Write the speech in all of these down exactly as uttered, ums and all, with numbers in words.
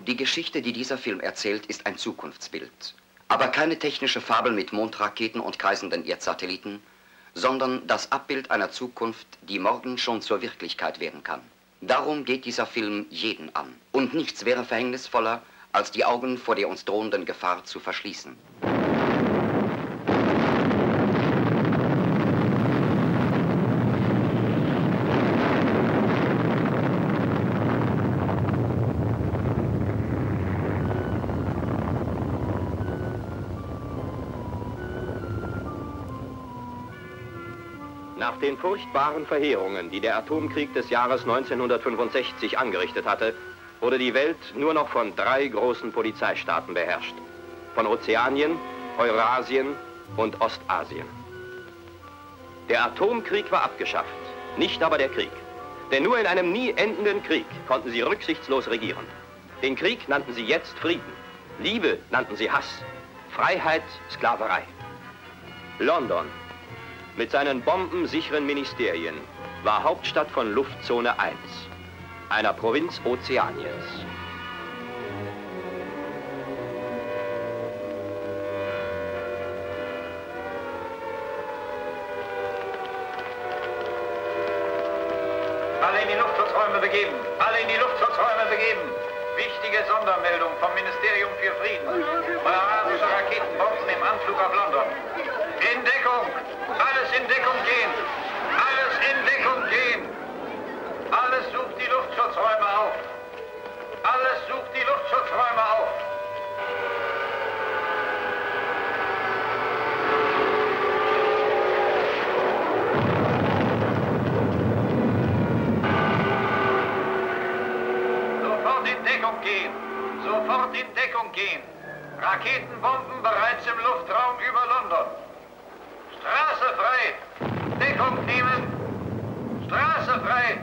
Die Geschichte, die dieser Film erzählt, ist ein Zukunftsbild. Aber keine technische Fabel mit Mondraketen und kreisenden Erdsatelliten, sondern das Abbild einer Zukunft, die morgen schon zur Wirklichkeit werden kann. Darum geht dieser Film jeden an. Und nichts wäre verhängnisvoller, als die Augen vor der uns drohenden Gefahr zu verschließen. Nach den furchtbaren Verheerungen, die der Atomkrieg des Jahres neunzehnhundertfünfundsechzig angerichtet hatte, wurde die Welt nur noch von drei großen Polizeistaaten beherrscht. Von Ozeanien, Eurasien und Ostasien. Der Atomkrieg war abgeschafft, nicht aber der Krieg. Denn nur in einem nie endenden Krieg konnten sie rücksichtslos regieren. Den Krieg nannten sie jetzt Frieden. Liebe nannten sie Hass. Freiheit, Sklaverei. London, mit seinen bombensicheren Ministerien, war Hauptstadt von Luftzone eins, einer Provinz Ozeaniens. Alle in die Luftschutzräume begeben! Alle in die Luftschutzräume begeben! Wichtige Sondermeldung vom Ministerium für Frieden. Eurasische Raketenbomben im Anflug auf London. In Deckung! Alles in Deckung gehen! Alles in Deckung gehen! Alles sucht die Luftschutzräume auf! Alles sucht die Luftschutzräume auf! Sofort in Deckung gehen! Sofort in Deckung gehen! Raketenbomben bereits im Luftraum über London! Straße frei! Deckung nehmen! Straße frei!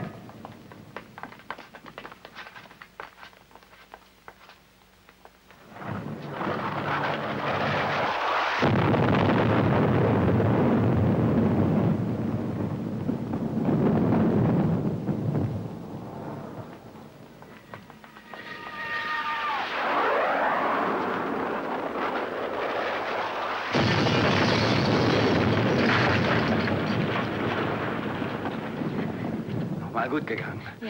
Mal gut gegangen. Ja.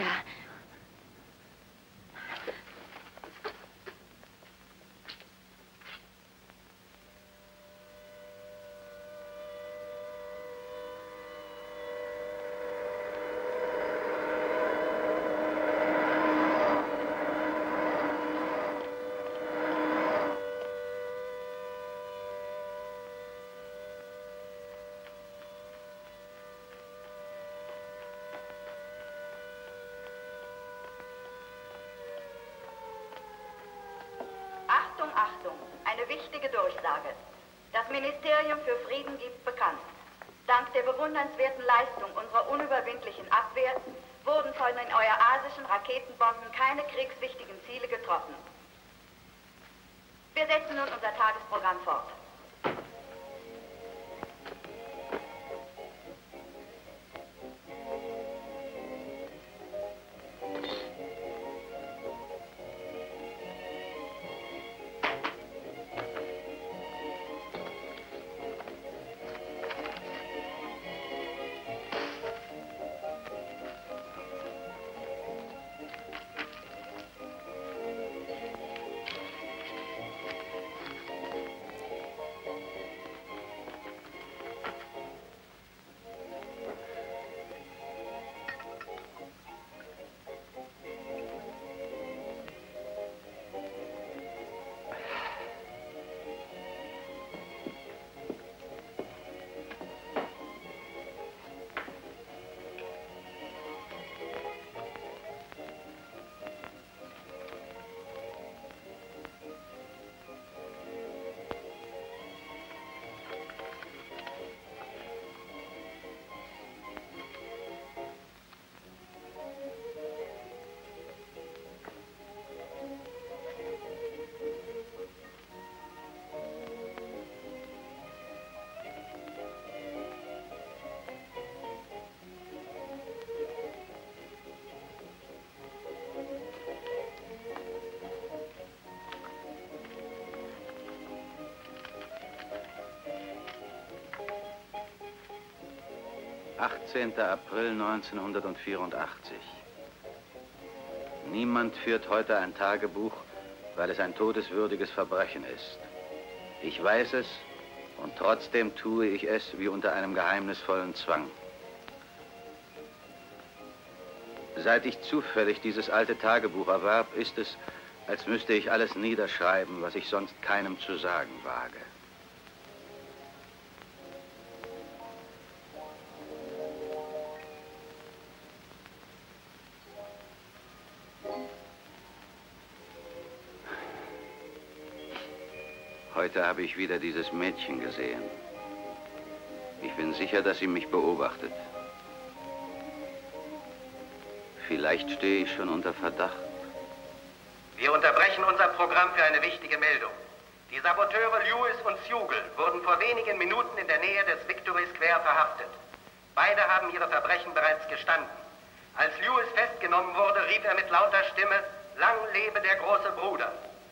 Achtung, eine wichtige Durchsage. Das Ministerium für Frieden gibt bekannt. Dank der bewundernswerten Leistung unserer unüberwindlichen Abwehr wurden von den eurasischen Raketenbomben keine kriegswichtigen Ziele getroffen. Wir setzen nun unser Tagesprogramm fort. achtzehnter April neunzehnhundertvierundachtzig. Niemand führt heute ein Tagebuch, weil es ein todeswürdiges Verbrechen ist. Ich weiß es und trotzdem tue ich es wie unter einem geheimnisvollen Zwang. Seit ich zufällig dieses alte Tagebuch erwarb, ist es, als müsste ich alles niederschreiben, was ich sonst keinem zu sagen wage. Heute habe ich wieder dieses Mädchen gesehen. Ich bin sicher, dass sie mich beobachtet. Vielleicht stehe ich schon unter Verdacht. Wir unterbrechen unser Programm für eine wichtige Meldung. Die Saboteure Lewis und Sugel wurden vor wenigen Minuten in der Nähe des Victory Square verhaftet. Beide haben ihre Verbrechen bereits gestanden. Als Lewis festgenommen wurde, rief er mit lauter Stimme, "Lang lebe der große Bruder!"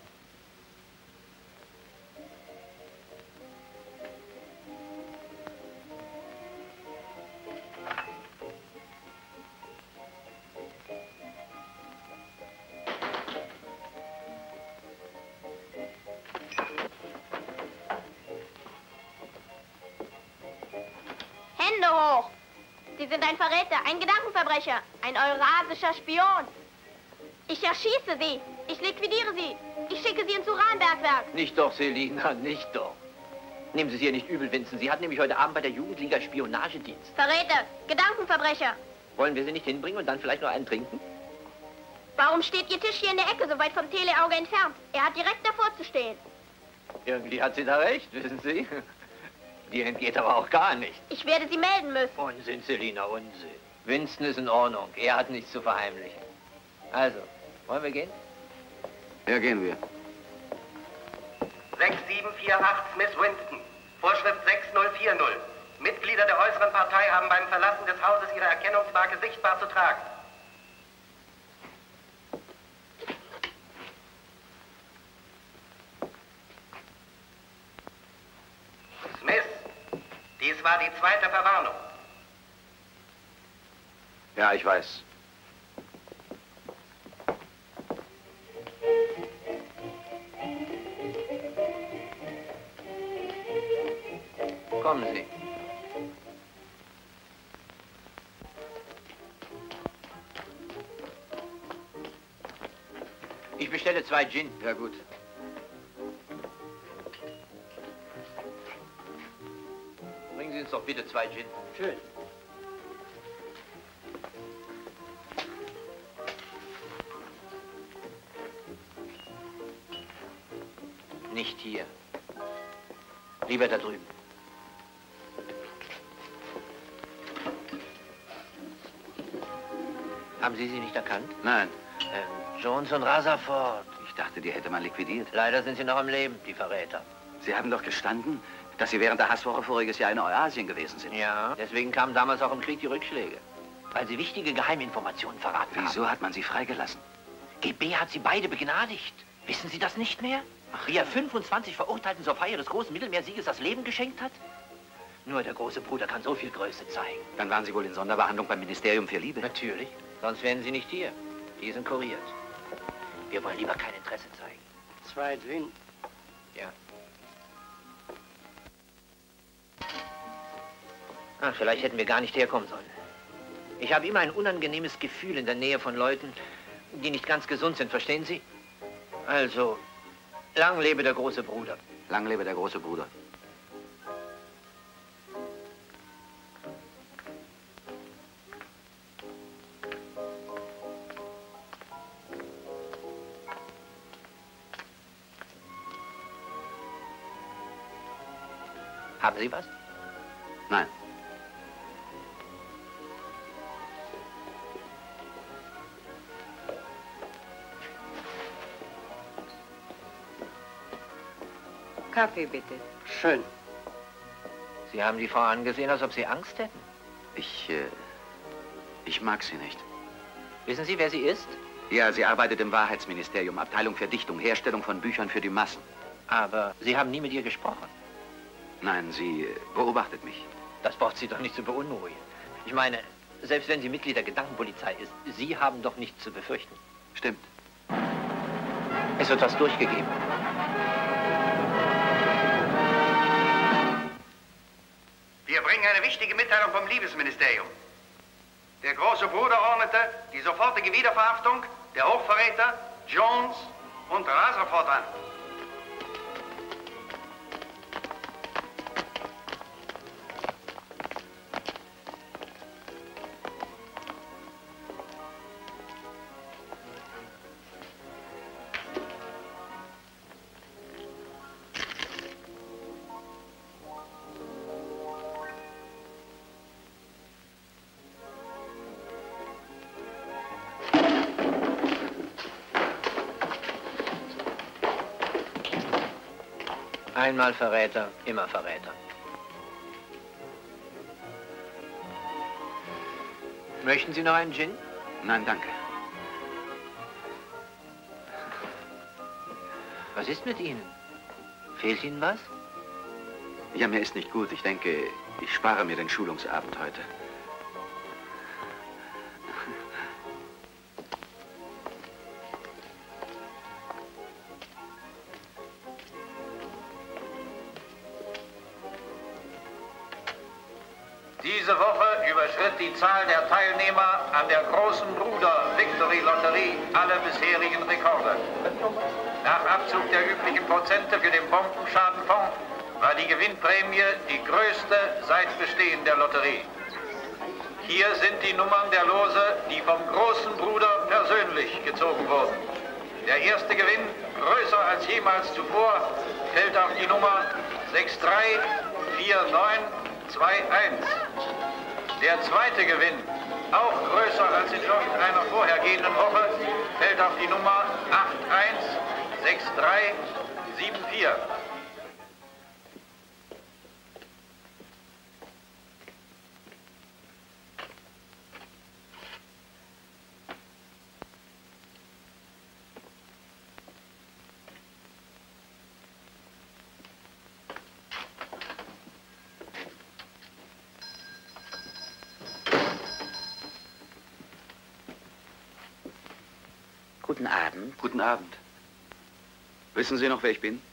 Hände hoch! Sie sind ein Verräter, ein Gedankenverbrecher, ein eurasischer Spion. Ich erschieße Sie, ich liquidiere Sie, ich schicke Sie ins Uranbergwerk. Nicht doch, Selina, nicht doch. Nehmen Sie es ihr nicht übel, Vincent. Sie hat nämlich heute Abend bei der Jugendliga Spionagedienst. Verräter, Gedankenverbrecher. Wollen wir sie nicht hinbringen und dann vielleicht noch einen trinken? Warum steht Ihr Tisch hier in der Ecke, so weit vom Teleauge entfernt? Er hat direkt davor zu stehen. Irgendwie hat sie da recht, wissen Sie. Die entgeht aber auch gar nicht. Ich werde Sie melden müssen. Unsinn, Selina, Unsinn. Winston ist in Ordnung. Er hat nichts zu verheimlichen. Also, wollen wir gehen? Ja, gehen wir. sechs sieben vier acht Smith Winston. Vorschrift sechs null vier null. Mitglieder der äußeren Partei haben beim Verlassen des Hauses ihre Erkennungsmarke sichtbar zu tragen. Smith, dies war die zweite Verwarnung. Ja, ich weiß. Kommen Sie. Ich bestelle zwei Gin. Ja, gut. Bringen Sie uns doch bitte zwei Gin. Schön. Nicht hier. Lieber da drüben. Haben Sie sie nicht erkannt? Nein. Ähm, Jones und Rutherford. Ich dachte, die hätte man liquidiert. Leider sind sie noch am Leben, die Verräter. Sie haben doch gestanden, dass Sie während der Hasswoche voriges Jahr in Eurasien gewesen sind. Ja, deswegen kamen damals auch im Krieg die Rückschläge. Weil sie wichtige Geheiminformationen verraten haben. Wieso hat man sie freigelassen? G B hat sie beide begnadigt. Wissen Sie das nicht mehr? Wie er fünfundzwanzig Verurteilten zur Feier des großen Mittelmeersieges das Leben geschenkt hat? Nur der große Bruder kann so viel Größe zeigen. Dann waren Sie wohl in Sonderbehandlung beim Ministerium für Liebe. Natürlich. Sonst wären Sie nicht hier. Die sind kuriert. Wir wollen lieber kein Interesse zeigen. Zwei Gin. Ja. Ach, vielleicht hätten wir gar nicht herkommen sollen. Ich habe immer ein unangenehmes Gefühl in der Nähe von Leuten, die nicht ganz gesund sind, verstehen Sie? Also, lang lebe der große Bruder. Lang lebe der große Bruder. Haben Sie was? Nein. Kaffee, bitte. Schön. Sie haben die Frau angesehen, als ob Sie Angst hätten. Ich, äh, ich mag sie nicht. Wissen Sie, wer sie ist? Ja, sie arbeitet im Wahrheitsministerium, Abteilung Verdichtung, Herstellung von Büchern für die Massen. Aber Sie haben nie mit ihr gesprochen. Nein, sie äh, beobachtet mich. Das braucht Sie doch nicht zu beunruhigen. Ich meine, selbst wenn sie Mitglied der Gedankenpolizei ist, Sie haben doch nichts zu befürchten. Stimmt. Es wird was durchgegeben. Wir bringen eine wichtige Mitteilung vom Liebesministerium. Der große Bruder ordnete die sofortige Wiederverhaftung der Hochverräter Jones und Rutherford an. Einmal Verräter, immer Verräter. Möchten Sie noch einen Gin? Nein, danke. Was ist mit Ihnen? Fehlt Ihnen was? Ja, mir ist nicht gut. Ich denke, ich spare mir den Schulungsabend heute. Diese Woche überschritt die Zahl der Teilnehmer an der großen Bruder Victory Lotterie alle bisherigen Rekorde. Nach Abzug der üblichen Prozente für den Bombenschadenfonds war die Gewinnprämie die größte seit Bestehen der Lotterie. Hier sind die Nummern der Lose, die vom großen Bruder persönlich gezogen wurden. Der erste Gewinn, größer als jemals zuvor, fällt auf die Nummer sechs drei vier neun zwei eins. Der zweite Gewinn, auch größer als in irgendeiner vorhergehenden Woche, fällt auf die Nummer acht eins sechs drei sieben vier. Guten Abend. Guten Abend. Wissen Sie noch, wer ich bin?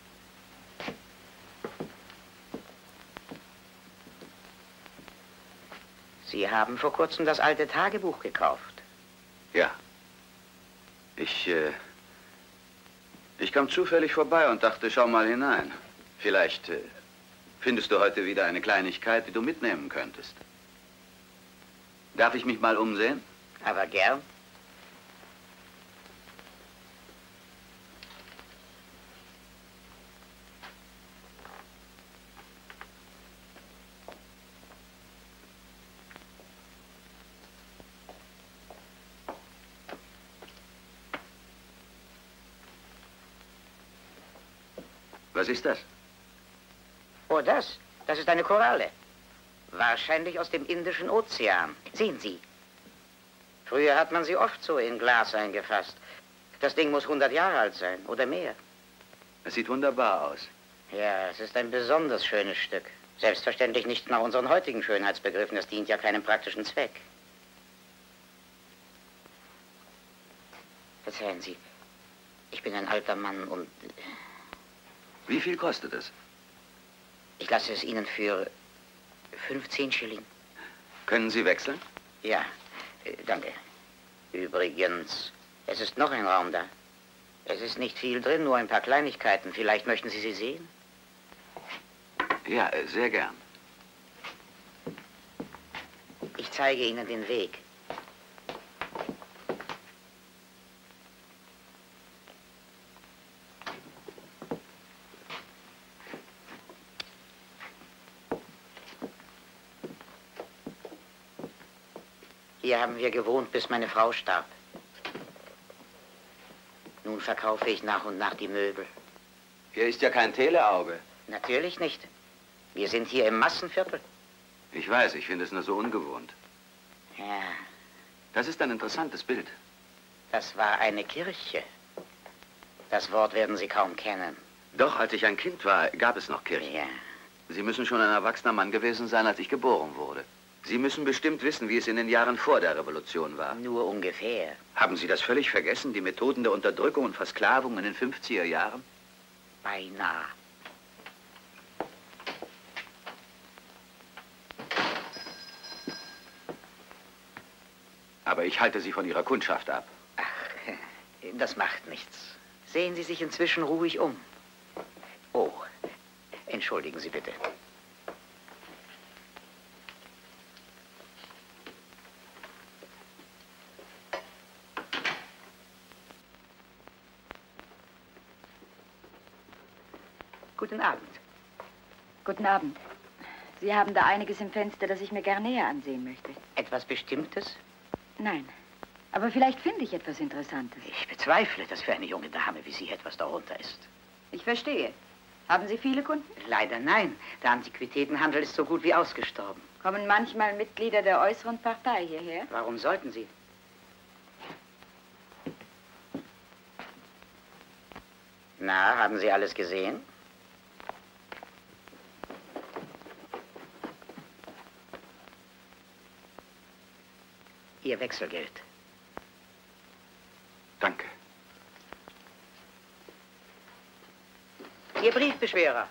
Sie haben vor kurzem das alte Tagebuch gekauft. Ja. Ich, äh, ich kam zufällig vorbei und dachte, schau mal hinein. Vielleicht äh, findest du heute wieder eine Kleinigkeit, die du mitnehmen könntest. Darf ich mich mal umsehen? Aber gern. Was ist das? Oh, das? Das ist eine Koralle. Wahrscheinlich aus dem Indischen Ozean. Sehen Sie. Früher hat man sie oft so in Glas eingefasst. Das Ding muss hundert Jahre alt sein oder mehr. Es sieht wunderbar aus. Ja, es ist ein besonders schönes Stück. Selbstverständlich nicht nach unseren heutigen Schönheitsbegriffen. Das dient ja keinem praktischen Zweck. Verzeihen Sie, ich bin ein alter Mann und... Wie viel kostet es? Ich lasse es Ihnen für fünfzehn Schilling. Können Sie wechseln? Ja, äh, danke. Übrigens, es ist noch ein Raum da. Es ist nicht viel drin, nur ein paar Kleinigkeiten. Vielleicht möchten Sie sie sehen? Ja, äh, sehr gern. Ich zeige Ihnen den Weg. Hier haben wir gewohnt, bis meine Frau starb. Nun verkaufe ich nach und nach die Möbel. Hier ist ja kein Teleauge. Natürlich nicht. Wir sind hier im Massenviertel. Ich weiß, ich finde es nur so ungewohnt. Ja. Das ist ein interessantes Bild. Das war eine Kirche. Das Wort werden Sie kaum kennen. Doch, als ich ein Kind war, gab es noch Kirchen. Ja. Sie müssen schon ein erwachsener Mann gewesen sein, als ich geboren wurde. Sie müssen bestimmt wissen, wie es in den Jahren vor der Revolution war. Nur ungefähr. Haben Sie das völlig vergessen, die Methoden der Unterdrückung und Versklavung in den fünfziger Jahren? Beinahe. Aber ich halte Sie von Ihrer Kundschaft ab. Ach, das macht nichts. Sehen Sie sich inzwischen ruhig um. Oh, entschuldigen Sie bitte. Guten Abend. Guten Abend. Sie haben da einiges im Fenster, das ich mir gern näher ansehen möchte. Etwas Bestimmtes? Nein. Aber vielleicht finde ich etwas Interessantes. Ich bezweifle, dass für eine junge Dame wie Sie etwas darunter ist. Ich verstehe. Haben Sie viele Kunden? Leider nein. Der Antiquitätenhandel ist so gut wie ausgestorben. Kommen manchmal Mitglieder der äußeren Partei hierher? Warum sollten Sie? Na, haben Sie alles gesehen? Ihr Wechselgeld. Danke. Ihr Briefbeschwerer.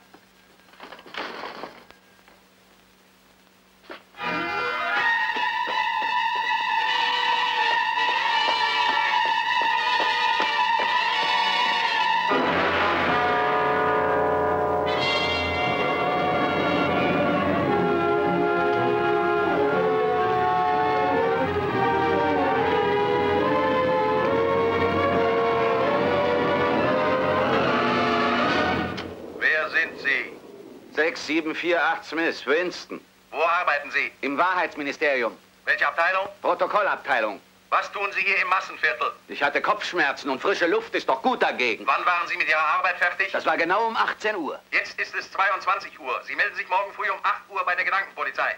sechs sieben vier acht Smith, Winston. Wo arbeiten Sie? Im Wahrheitsministerium. Welche Abteilung? Protokollabteilung. Was tun Sie hier im Massenviertel? Ich hatte Kopfschmerzen und frische Luft ist doch gut dagegen. Wann waren Sie mit Ihrer Arbeit fertig? Das war genau um achtzehn Uhr. Jetzt ist es zweiundzwanzig Uhr. Sie melden sich morgen früh um acht Uhr bei der Gedankenpolizei.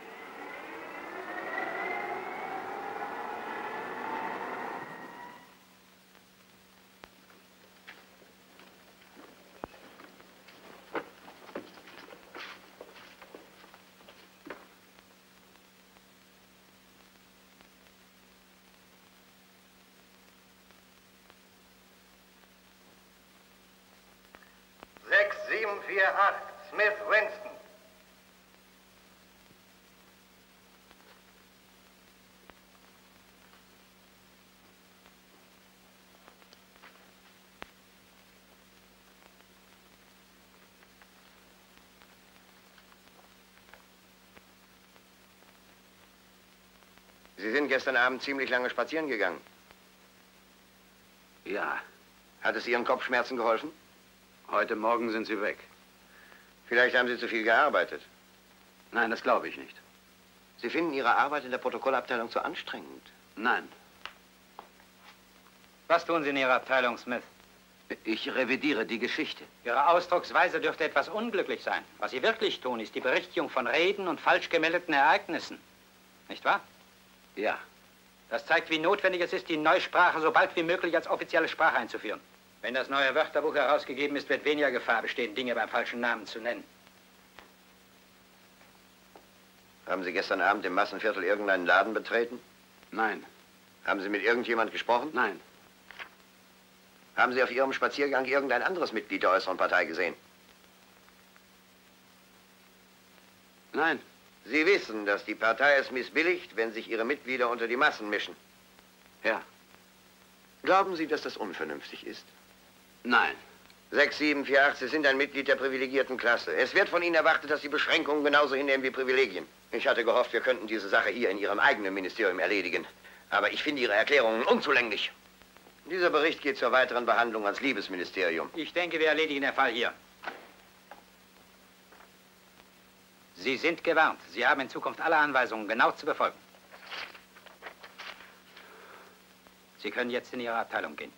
sechs sieben vier acht, Smith Winston. Sie sind gestern Abend ziemlich lange spazieren gegangen. Ja. Hat es Ihren Kopfschmerzen geholfen? Heute Morgen sind Sie weg. Vielleicht haben Sie zu viel gearbeitet. Nein, das glaube ich nicht. Sie finden Ihre Arbeit in der Protokollabteilung zu anstrengend? Nein. Was tun Sie in Ihrer Abteilung, Smith? Ich revidiere die Geschichte. Ihre Ausdrucksweise dürfte etwas unglücklich sein. Was Sie wirklich tun, ist die Berichtigung von Reden und falsch gemeldeten Ereignissen. Nicht wahr? Ja. Das zeigt, wie notwendig es ist, die Neusprache so bald wie möglich als offizielle Sprache einzuführen. Wenn das neue Wörterbuch herausgegeben ist, wird weniger Gefahr bestehen, Dinge beim falschen Namen zu nennen. Haben Sie gestern Abend im Massenviertel irgendeinen Laden betreten? Nein. Haben Sie mit irgendjemand gesprochen? Nein. Haben Sie auf Ihrem Spaziergang irgendein anderes Mitglied der äußeren Partei gesehen? Nein. Sie wissen, dass die Partei es missbilligt, wenn sich ihre Mitglieder unter die Massen mischen. Ja. Glauben Sie, dass das unvernünftig ist? Nein. sechs sieben vier acht, Sie sind ein Mitglied der privilegierten Klasse. Es wird von Ihnen erwartet, dass Sie Beschränkungen genauso hinnehmen wie Privilegien. Ich hatte gehofft, wir könnten diese Sache hier in Ihrem eigenen Ministerium erledigen. Aber ich finde Ihre Erklärungen unzulänglich. Dieser Bericht geht zur weiteren Behandlung ans Liebesministerium. Ich denke, wir erledigen den Fall hier. Sie sind gewarnt. Sie haben in Zukunft alle Anweisungen genau zu befolgen. Sie können jetzt in Ihre Abteilung gehen.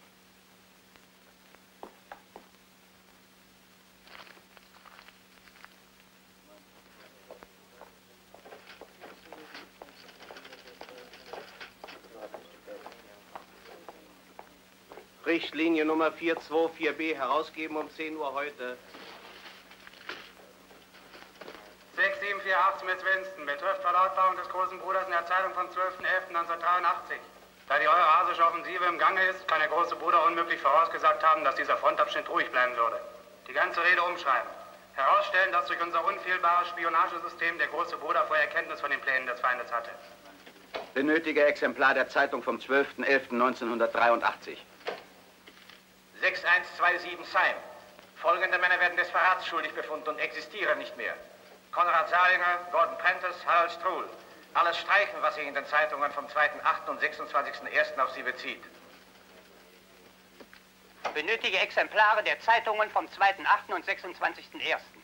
Richtlinie Nummer vier zwei vier b herausgeben um zehn Uhr heute. sechs sieben vierundachtzig Miss Winston betrifft Verlautbarung des großen Bruders in der Zeitung vom zwölften elften neunzehnhundertdreiundachtzig. Da die eurasische Offensive im Gange ist, kann der große Bruder unmöglich vorausgesagt haben, dass dieser Frontabschnitt ruhig bleiben würde. Die ganze Rede umschreiben. Herausstellen, dass durch unser unfehlbares Spionagesystem der große Bruder vorher Kenntnis von den Plänen des Feindes hatte. Benötige Exemplar der Zeitung vom zwölften elften neunzehnhundertdreiundachtzig. sechs eins zwei sieben Seim. Folgende Männer werden des Verrats schuldig befunden und existieren nicht mehr. Konrad Salinger, Gordon Prentice, Harold Struhl. Alles streichen, was sich in den Zeitungen vom zweiten achten und sechsundzwanzigsten ersten auf sie bezieht. Benötige Exemplare der Zeitungen vom zweiten achten und sechsundzwanzigsten ersten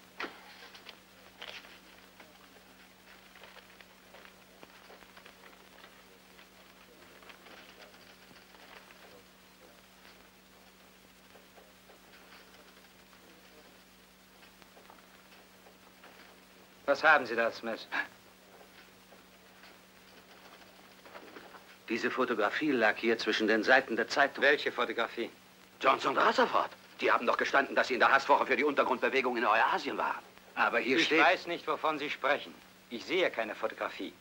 Was haben Sie da, Smith? Diese Fotografie lag hier zwischen den Seiten der Zeitung. Welche Fotografie? Johnson und Rutherford. Die haben doch gestanden, dass sie in der Hasswoche für die Untergrundbewegung in Eurasien waren. Aber hier ich steht... Ich weiß nicht, wovon Sie sprechen. Ich sehe keine Fotografie.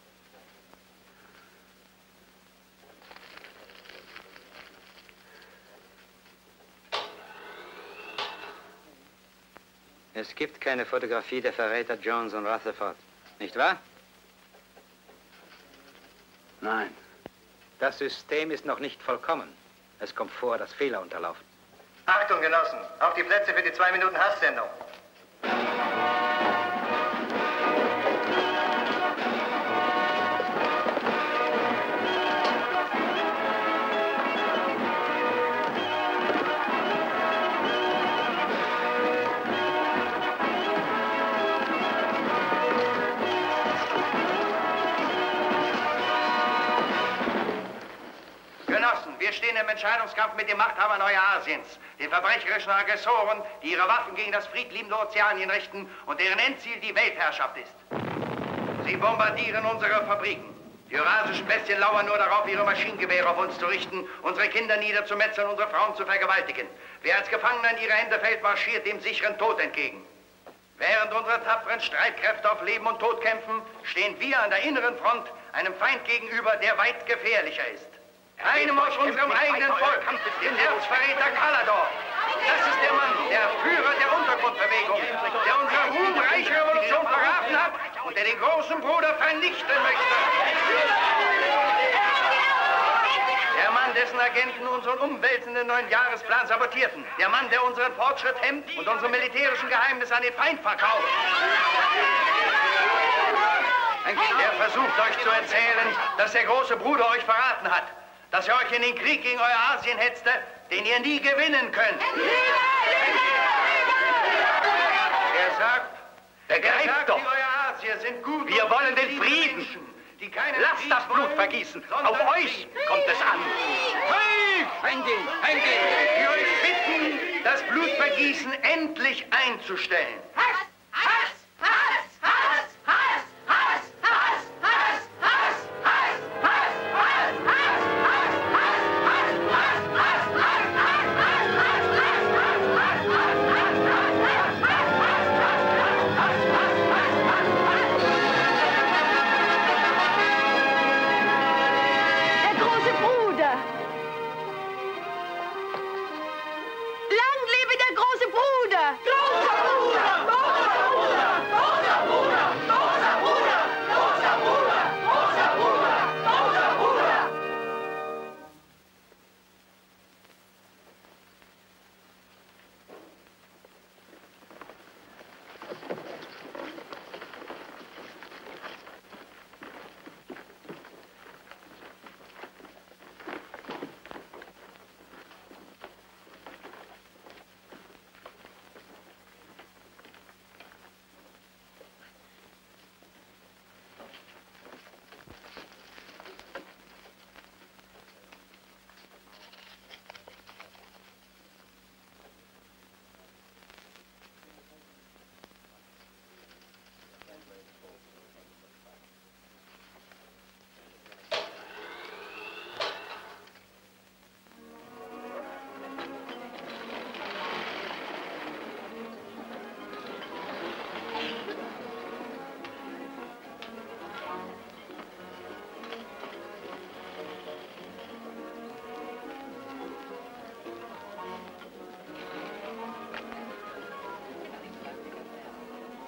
Es gibt keine Fotografie der Verräter Jones und Rutherford, nicht wahr? Nein. Das System ist noch nicht vollkommen. Es kommt vor, dass Fehler unterlaufen. Achtung, Genossen, auf die Plätze für die zwei Minuten Hasssendung. Wir stehen im Entscheidungskampf mit den Machthabern Eurasiens, den verbrecherischen Aggressoren, die ihre Waffen gegen das friedliebende Ozeanien richten und deren Endziel die Weltherrschaft ist. Sie bombardieren unsere Fabriken. Die eurasischen Bestien lauern nur darauf, ihre Maschinengewehre auf uns zu richten, unsere Kinder niederzumetzeln, unsere Frauen zu vergewaltigen. Wer als Gefangener in ihre Hände fällt, marschiert dem sicheren Tod entgegen. Während unsere tapferen Streitkräfte auf Leben und Tod kämpfen, stehen wir an der inneren Front einem Feind gegenüber, der weit gefährlicher ist. Keinem aus unserem eigenen Volk, dem Erzverräter Kalador. Das ist der Mann, der Führer der Untergrundbewegung, der unsere ruhmreiche Revolution verraten hat und der den großen Bruder vernichten möchte. Der Mann, dessen Agenten unseren umwälzenden neuen Jahresplan sabotierten. Der Mann, der unseren Fortschritt hemmt und unsere militärischen Geheimnisse an den Feind verkauft. Der versucht euch zu erzählen, dass der große Bruder euch verraten hat. Dass er euch in den Krieg gegen Eurasien hetzte, den ihr nie gewinnen könnt. Er sagt, Begreift doch! Die Eurasier sind gut. Wir wollen den Frieden. Die keine Lasst das Blut vergießen. Auf euch kommt es an. Hey! Feindin, Feindin! Wir euch bitten, das Blutvergießen endlich einzustellen. Hass! Hass! Hass! Hass! Hass! Hass! Hass! Hass! Hass! Hass! Hass!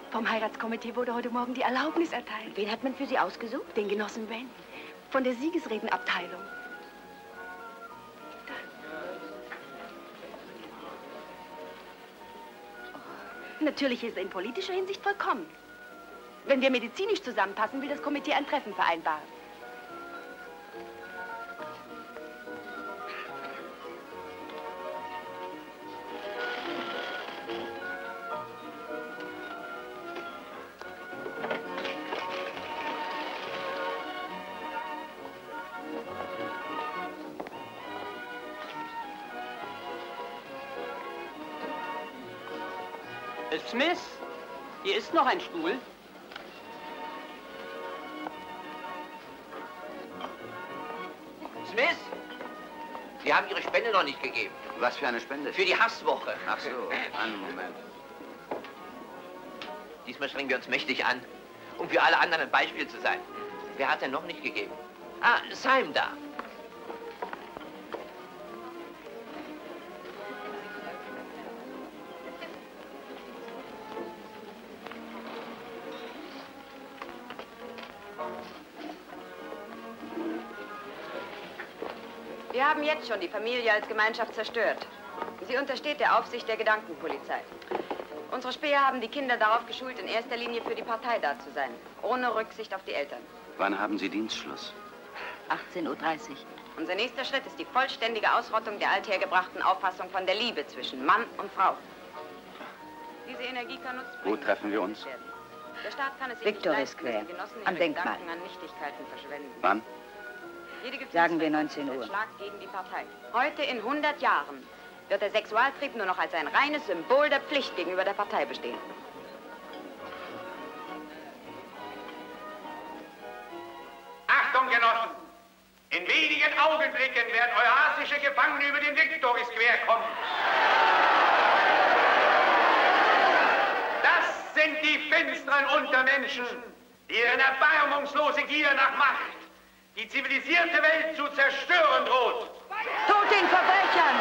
Vom Heiratskomitee wurde heute Morgen die Erlaubnis erteilt. Wen hat man für Sie ausgesucht? Den Genossen Ben. Von der Siegesredenabteilung. Natürlich ist er in politischer Hinsicht vollkommen. Wenn wir medizinisch zusammenpassen, will das Komitee ein Treffen vereinbaren. Smith, hier ist noch ein Stuhl. Smith, Sie haben Ihre Spende noch nicht gegeben. Was für eine Spende? Für die Hasswoche. Ach so, einen Moment. Diesmal strengen wir uns mächtig an, um für alle anderen ein Beispiel zu sein. Wer hat denn noch nicht gegeben? Ah, Simon da. Wir haben jetzt schon die Familie als Gemeinschaft zerstört. Sie untersteht der Aufsicht der Gedankenpolizei. Unsere Späher haben die Kinder darauf geschult, in erster Linie für die Partei da zu sein, ohne Rücksicht auf die Eltern. Wann haben Sie Dienstschluss? achtzehn Uhr dreißig. Unser nächster Schritt ist die vollständige Ausrottung der althergebrachten Auffassung von der Liebe zwischen Mann und Frau. Diese Energie kann uns Wo treffen wir uns? Der Staat kann es sich Victory nicht leisten, dass Square, die Genossen am ihre Denkmal. Gedanken an Nichtigkeiten verschwenden. Wann? Sagen wir neunzehn Uhr. Ein Schlag gegen die Partei. Heute in hundert Jahren wird der Sexualtrieb nur noch als ein reines Symbol der Pflicht gegenüber der Partei bestehen. Achtung, Genossen! In wenigen Augenblicken werden eurasische Gefangene über den Victory Square kommen. Das sind die finsteren Untermenschen, deren erbarmungslose Gier nach Macht die zivilisierte Welt zu zerstören droht. Tod den Verbrechern!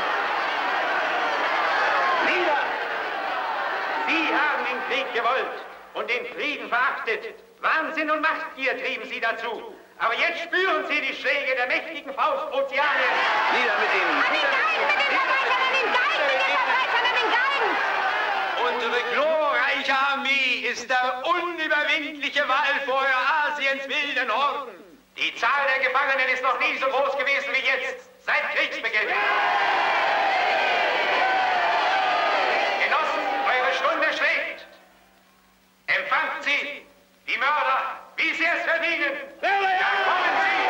Nieder! Sie haben den Krieg gewollt und den Frieden verachtet. Wahnsinn und Machtgier trieben Sie dazu. Aber jetzt spüren Sie die Schläge der mächtigen Faust Ozeaniens. Nieder mit Ihnen! An den Galgen mit den Verbrechern! An den Galgen mit den Verbrechern! An den Galgen! Unsere glorreiche Armee ist der unüberwindliche Wall vor Eurasiens wilden Horden. Die Zahl der Gefangenen ist noch nie so groß gewesen wie jetzt, seit Kriegsbeginn. Genossen, eure Stunde schlägt. Empfangt sie, die Mörder, wie sie es verdienen. Da kommen sie!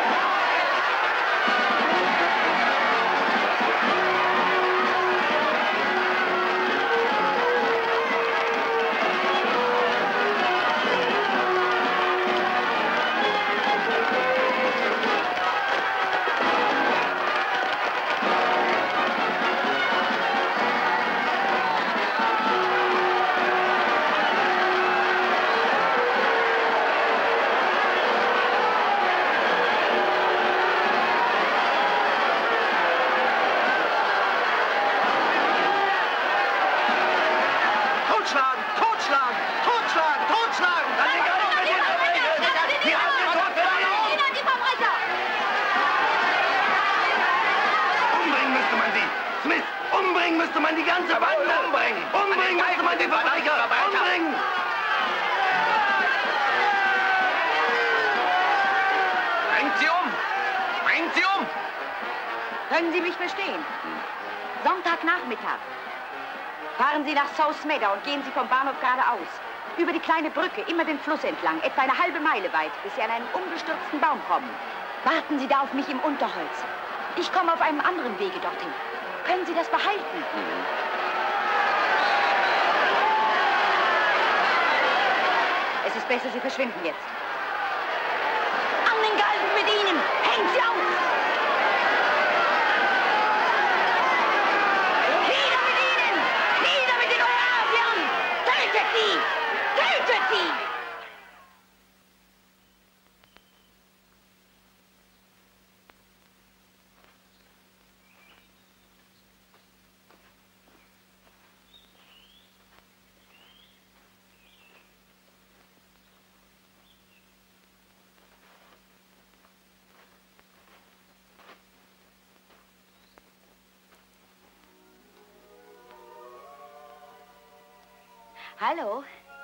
Totschlagen! Totschlagen! Totschlagen! Totschlagen! An den Galgen mit den Verbrechern! Die haben den Tod verloren! Die Verbrecher! Umbringen müsste man sie! Smith, umbringen müsste man die ganze Bande! Umbringen! Umbringen müsste man die Verbrecher! Umbringen! Bringt sie um! Bringt sie um! Können Sie mich verstehen? Sonntagnachmittag. Fahren Sie nach South Meadow und gehen Sie vom Bahnhof geradeaus. Über die kleine Brücke, immer den Fluss entlang, etwa eine halbe Meile weit, bis Sie an einen umgestürzten Baum kommen. Warten Sie da auf mich im Unterholz. Ich komme auf einem anderen Wege dorthin. Können Sie das behalten? Es ist besser, Sie verschwinden jetzt. An den Galgen mit Ihnen! Hängt Sie auf! Nieder mit Ihnen! Nieder mit den Eurasiern! Tötet sie! Tötet sie! Hallo.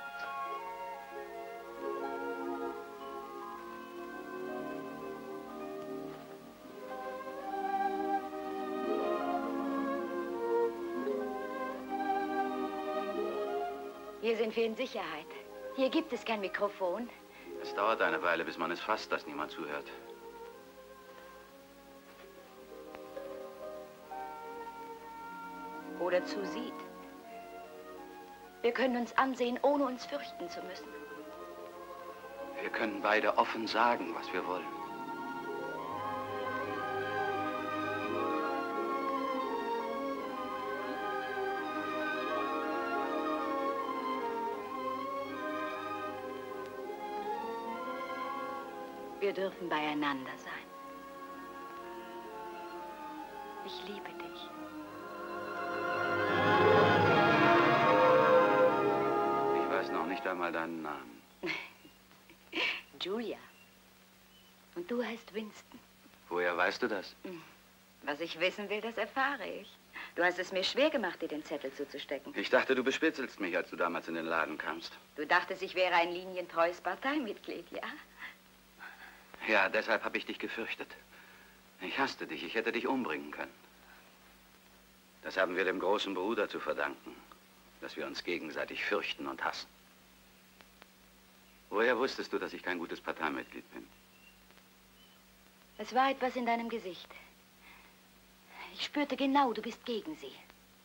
Hier sind wir in Sicherheit. Hier gibt es kein Mikrofon. Es dauert eine Weile, bis man es fasst, dass niemand zuhört. Oder zusieht. Wir können uns ansehen, ohne uns fürchten zu müssen. Wir können beide offen sagen, was wir wollen. Wir dürfen beieinander sein. Ich liebe dich. Ich weiß noch nicht einmal deinen Namen. Julia. Und du heißt Winston. Woher weißt du das? Was ich wissen will, das erfahre ich. Du hast es mir schwer gemacht, dir den Zettel zuzustecken. Ich dachte, du bespitzelst mich, als du damals in den Laden kamst. Du dachtest, ich wäre ein linientreues Parteimitglied, ja? Ja, deshalb habe ich dich gefürchtet. Ich hasste dich, ich hätte dich umbringen können. Das haben wir dem großen Bruder zu verdanken, dass wir uns gegenseitig fürchten und hassen. Woher wusstest du, dass ich kein gutes Parteimitglied bin? Es war etwas in deinem Gesicht. Ich spürte genau, du bist gegen sie.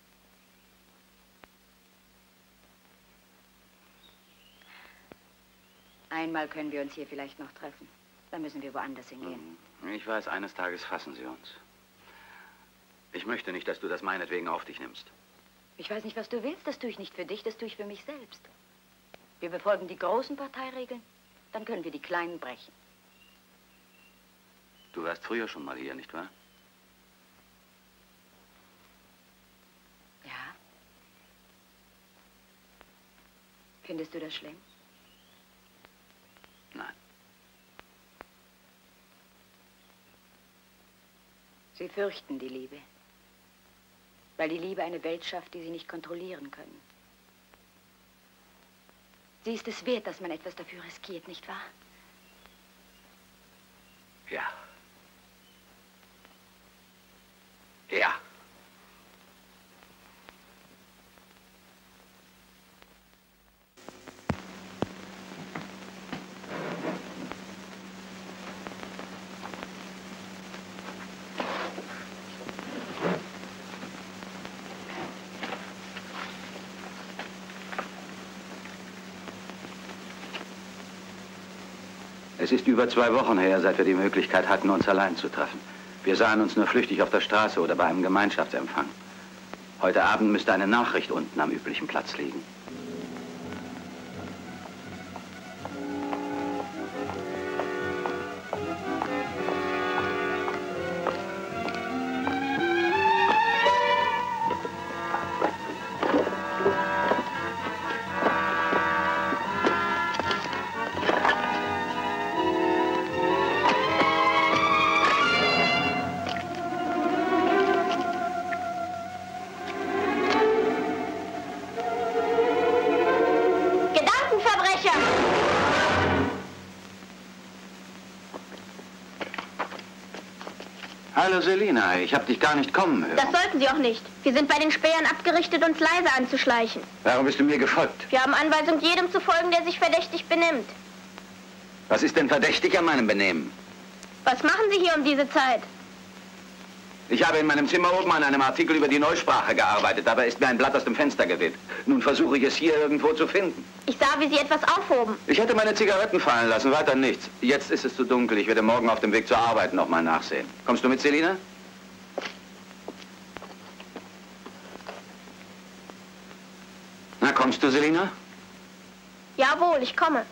Einmal können wir uns hier vielleicht noch treffen. Dann müssen wir woanders hingehen. Ich weiß, eines Tages fassen sie uns. Ich möchte nicht, dass du das meinetwegen auf dich nimmst. Ich weiß nicht, was du willst. Das tue ich nicht für dich, das tue ich für mich selbst. Wir befolgen die großen Parteiregeln, dann können wir die kleinen brechen. Du warst früher schon mal hier, nicht wahr? Ja. Findest du das schlimm? Nein. Sie fürchten die Liebe, weil die Liebe eine Welt schafft, die sie nicht kontrollieren können. Sie ist es wert, dass man etwas dafür riskiert, nicht wahr? Ja. Ja. Es ist über zwei Wochen her, seit wir die Möglichkeit hatten, uns allein zu treffen. Wir sahen uns nur flüchtig auf der Straße oder bei einem Gemeinschaftsempfang. Heute Abend müsste eine Nachricht unten am üblichen Platz liegen. Hallo Selina, ich habe dich gar nicht kommen hören. Das sollten Sie auch nicht. Wir sind bei den Spähern abgerichtet, uns leise anzuschleichen. Warum bist du mir gefolgt? Wir haben Anweisung, jedem zu folgen, der sich verdächtig benimmt. Was ist denn verdächtig an meinem Benehmen? Was machen Sie hier um diese Zeit? Ich habe in meinem Zimmer oben an einem Artikel über die Neusprache gearbeitet. Dabei ist mir ein Blatt aus dem Fenster geweht. Nun versuche ich es hier irgendwo zu finden. Ich sah, wie Sie etwas aufhoben. Ich hätte meine Zigaretten fallen lassen, weiter nichts. Jetzt ist es zu dunkel. Ich werde morgen auf dem Weg zur Arbeit noch mal nachsehen. Kommst du mit, Selina? Na, kommst du, Selina? Jawohl, ich komme.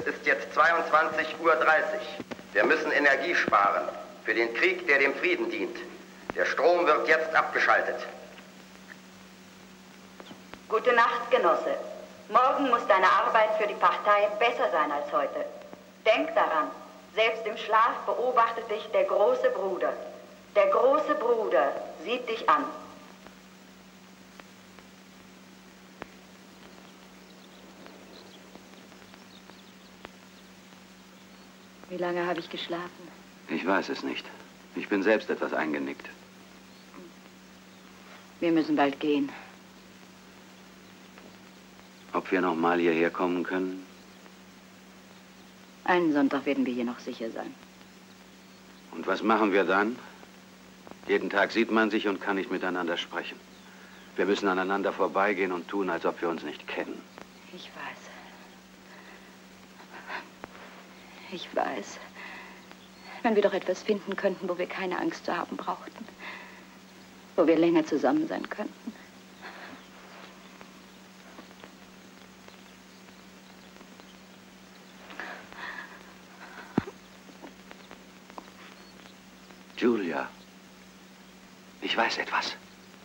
ist jetzt zweiundzwanzig Uhr dreißig. Wir müssen Energie sparen. Für den Krieg, der dem Frieden dient. Der Strom wird jetzt abgeschaltet. Gute Nacht, Genosse. Morgen muss deine Arbeit für die Partei besser sein als heute. Denk daran, selbst im Schlaf beobachtet dich der große Bruder. Der große Bruder sieht dich an. Wie lange habe ich geschlafen? Ich weiß es nicht. Ich bin selbst etwas eingenickt. Wir müssen bald gehen. Ob wir noch mal hierher kommen können? Einen Sonntag werden wir hier noch sicher sein. Und was machen wir dann? Jeden Tag sieht man sich und kann nicht miteinander sprechen. Wir müssen aneinander vorbeigehen und tun, als ob wir uns nicht kennen. Ich weiß. Ich weiß. Wenn wir doch etwas finden könnten, wo wir keine Angst zu haben brauchten. Wo wir länger zusammen sein könnten. Julia, ich weiß etwas.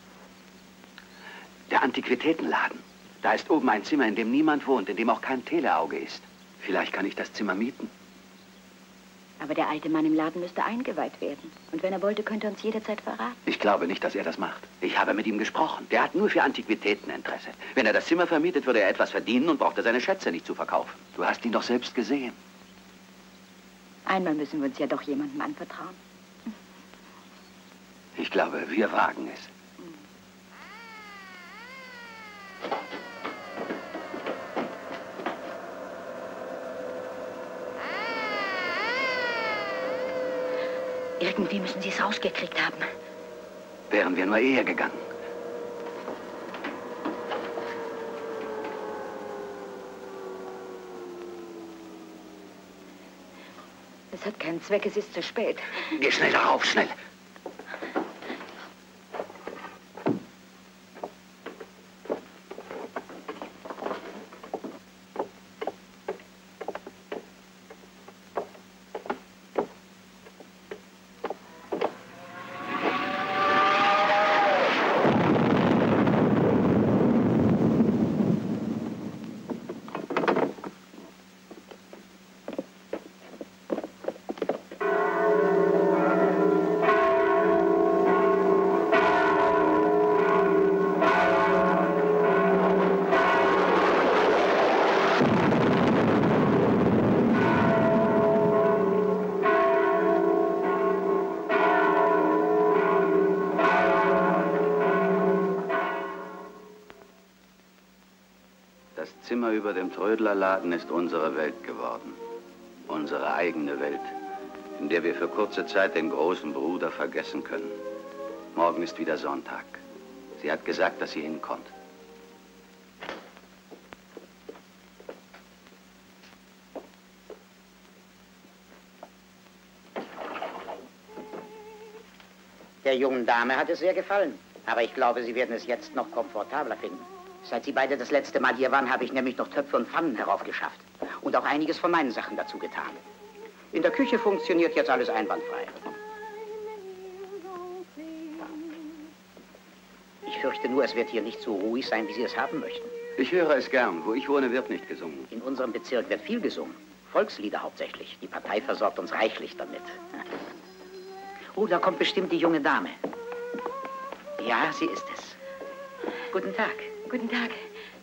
Der Antiquitätenladen. Da ist oben ein Zimmer, in dem niemand wohnt, in dem auch kein Teleauge ist. Vielleicht kann ich das Zimmer mieten. Aber der alte Mann im Laden müsste eingeweiht werden. Und wenn er wollte, könnte er uns jederzeit verraten. Ich glaube nicht, dass er das macht. Ich habe mit ihm gesprochen. Der hat nur für Antiquitäten Interesse. Wenn er das Zimmer vermietet, würde er etwas verdienen und brauchte seine Schätze nicht zu verkaufen. Du hast ihn doch selbst gesehen. Einmal müssen wir uns ja doch jemandem anvertrauen. Ich glaube, wir wagen es. Irgendwie müssen Sie es rausgekriegt haben. Wären wir nur eher gegangen. Es hat keinen Zweck, es ist zu spät. Geh schnell darauf, schnell. Zimmer über dem Trödlerladen ist unsere Welt geworden. Unsere eigene Welt, in der wir für kurze Zeit den großen Bruder vergessen können. Morgen ist wieder Sonntag. Sie hat gesagt, dass sie hinkommt. Der jungen Dame hat es sehr gefallen. Aber ich glaube, Sie werden es jetzt noch komfortabler finden. Seit Sie beide das letzte Mal hier waren, habe ich nämlich noch Töpfe und Pfannen heraufgeschafft. Und auch einiges von meinen Sachen dazu getan. In der Küche funktioniert jetzt alles einwandfrei. Ich fürchte nur, es wird hier nicht so ruhig sein, wie Sie es haben möchten. Ich höre es gern. Wo ich wohne, wird nicht gesungen. In unserem Bezirk wird viel gesungen. Volkslieder hauptsächlich. Die Partei versorgt uns reichlich damit. Oh, da kommt bestimmt die junge Dame. Ja, sie ist es. Guten Tag. Guten Tag.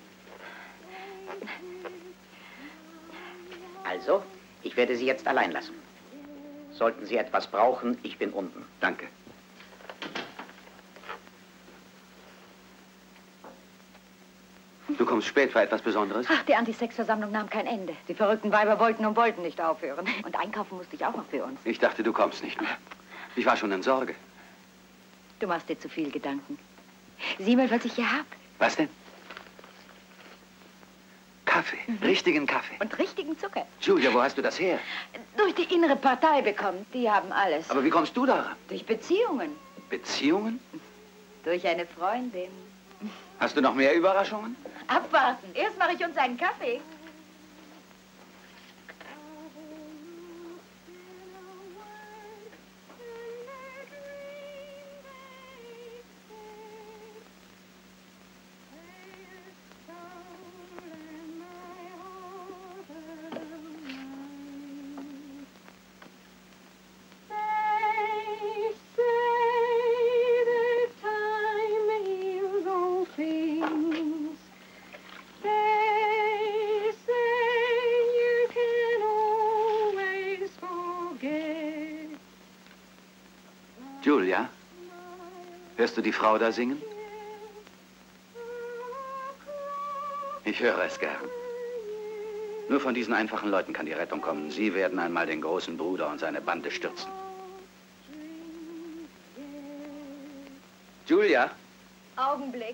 Also, ich werde Sie jetzt allein lassen. Sollten Sie etwas brauchen, ich bin unten. Danke. Du kommst spät, war etwas Besonderes? Ach, die Antisex-Versammlung nahm kein Ende. Die verrückten Weiber wollten und wollten nicht aufhören. Und einkaufen musste ich auch noch für uns. Ich dachte, du kommst nicht mehr. Ich war schon in Sorge. Du machst dir zu viel Gedanken. Sieh mal, was ich hier hab. Was denn? Kaffee. Mhm. Richtigen Kaffee. Und richtigen Zucker. Julia, wo hast du das her? Durch die innere Partei bekommen. Die haben alles. Aber wie kommst du daran? Durch Beziehungen. Beziehungen? Durch eine Freundin. Hast du noch mehr Überraschungen? Abwarten. Erst mache ich uns einen Kaffee. Hörst du die Frau da singen? Ich höre es gern. Nur von diesen einfachen Leuten kann die Rettung kommen. Sie werden einmal den großen Bruder und seine Bande stürzen. Julia? Augenblick.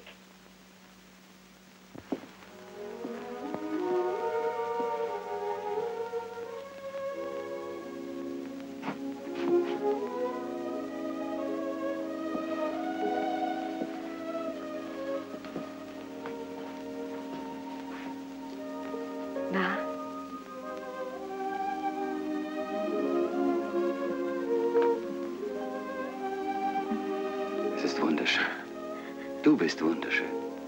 Na? Es ist wunderschön. Du bist wunderschön.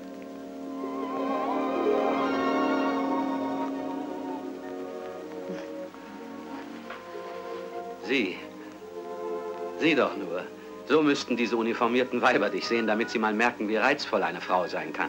Sieh. Sieh doch nur. So müssten diese uniformierten Weiber dich sehen, damit sie mal merken, wie reizvoll eine Frau sein kann.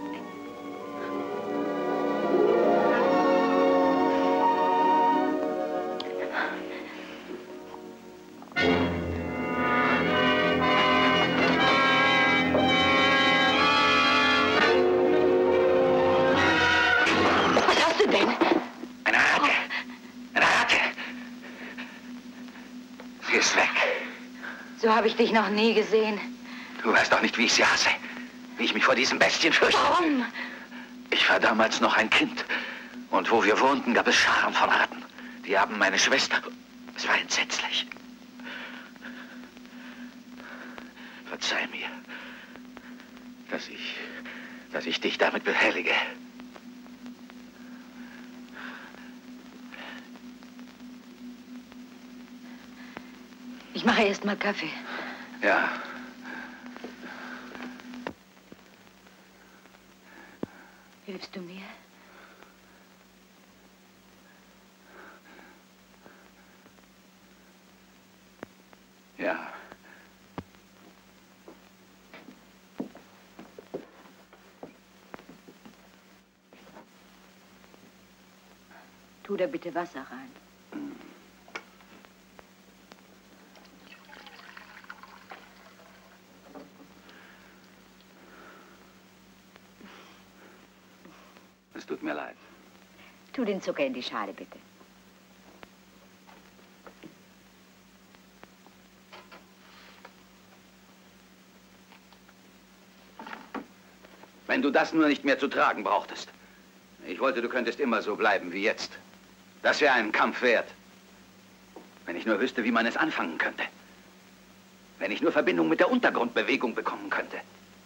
So habe ich dich noch nie gesehen. Du weißt doch nicht, wie ich sie hasse. Wie ich mich vor diesen Bestien fürchte. Warum? Ich war damals noch ein Kind. Und wo wir wohnten, gab es Scharen von Ratten. Die haben meine Schwester... Es war entsetzlich. Verzeih mir, dass ich... dass ich dich damit behellige. Ich mache erst mal Kaffee. Ja. Hilfst du mir? Ja. Tu da bitte Wasser rein. Es tut mir leid. Tu den Zucker in die Schale, bitte. Wenn du das nur nicht mehr zu tragen brauchtest. Ich wollte, du könntest immer so bleiben wie jetzt. Das wäre einen Kampf wert. Wenn ich nur wüsste, wie man es anfangen könnte. Wenn ich nur Verbindung mit der Untergrundbewegung bekommen könnte.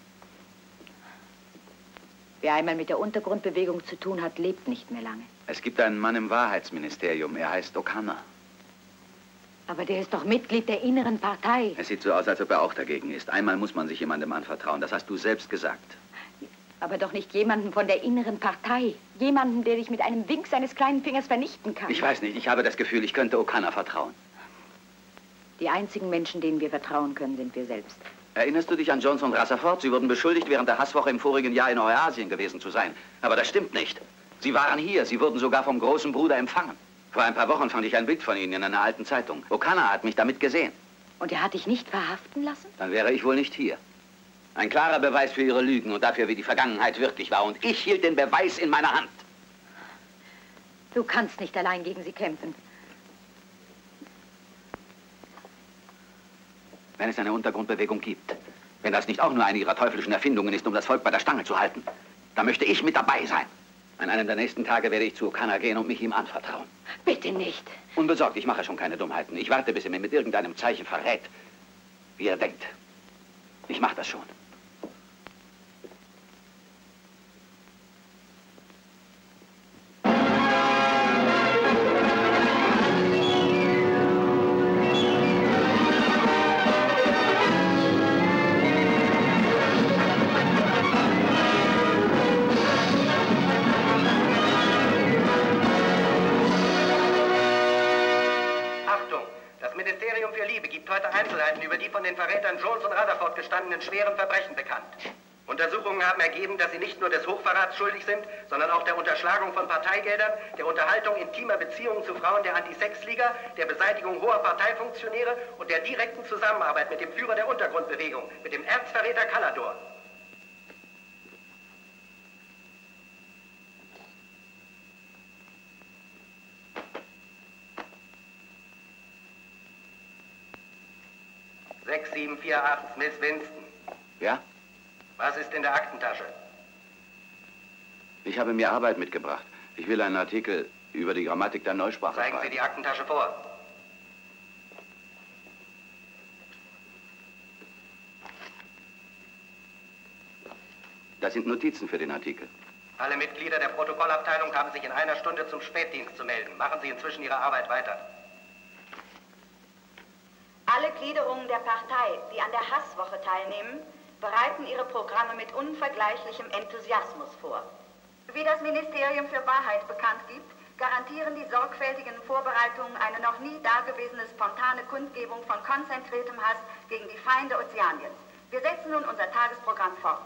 Wer einmal mit der Untergrundbewegung zu tun hat, lebt nicht mehr lange. Es gibt einen Mann im Wahrheitsministerium. Er heißt O'Connor. Aber der ist doch Mitglied der inneren Partei. Es sieht so aus, als ob er auch dagegen ist. Einmal muss man sich jemandem anvertrauen. Das hast du selbst gesagt. Aber doch nicht jemanden von der inneren Partei. Jemanden, der dich mit einem Wink seines kleinen Fingers vernichten kann. Ich weiß nicht. Ich habe das Gefühl, ich könnte O'Connor vertrauen. Die einzigen Menschen, denen wir vertrauen können, sind wir selbst. Erinnerst du dich an Jones und Rutherford? Sie wurden beschuldigt, während der Hasswoche im vorigen Jahr in Eurasien gewesen zu sein. Aber das stimmt nicht. Sie waren hier. Sie wurden sogar vom großen Bruder empfangen. Vor ein paar Wochen fand ich ein Bild von ihnen in einer alten Zeitung. O'Connor hat mich damit gesehen. Und er hat dich nicht verhaften lassen? Dann wäre ich wohl nicht hier. Ein klarer Beweis für ihre Lügen und dafür, wie die Vergangenheit wirklich war. Und ich hielt den Beweis in meiner Hand. Du kannst nicht allein gegen sie kämpfen. Wenn es eine Untergrundbewegung gibt, wenn das nicht auch nur eine ihrer teuflischen Erfindungen ist, um das Volk bei der Stange zu halten, dann möchte ich mit dabei sein. An einem der nächsten Tage werde ich zu O'Connor gehen und mich ihm anvertrauen. Bitte nicht. Unbesorgt, ich mache schon keine Dummheiten. Ich warte, bis er mir mit irgendeinem Zeichen verrät, wie er denkt. Ich mache das schon. Heute Einzelheiten über die von den Verrätern Jones und Rutherford gestandenen schweren Verbrechen bekannt. Untersuchungen haben ergeben, dass Sie nicht nur des Hochverrats schuldig sind, sondern auch der Unterschlagung von Parteigeldern, der Unterhaltung intimer Beziehungen zu Frauen der Anti-Sex-Liga, der Beseitigung hoher Parteifunktionäre und der direkten Zusammenarbeit mit dem Führer der Untergrundbewegung, mit dem Erzverräter Callador. sechs sieben vier acht, Miss Winston. Ja? Was ist in der Aktentasche? Ich habe mir Arbeit mitgebracht. Ich will einen Artikel über die Grammatik der Neusprache Zeigen schreiben. Sie die Aktentasche vor. Das sind Notizen für den Artikel. Alle Mitglieder der Protokollabteilung haben sich in einer Stunde zum Spätdienst zu melden. Machen Sie inzwischen Ihre Arbeit weiter. Alle Gliederungen der Partei, die an der Hasswoche teilnehmen, bereiten ihre Programme mit unvergleichlichem Enthusiasmus vor. Wie das Ministerium für Wahrheit bekannt gibt, garantieren die sorgfältigen Vorbereitungen eine noch nie dagewesene spontane Kundgebung von konzentriertem Hass gegen die Feinde Ozeaniens. Wir setzen nun unser Tagesprogramm fort.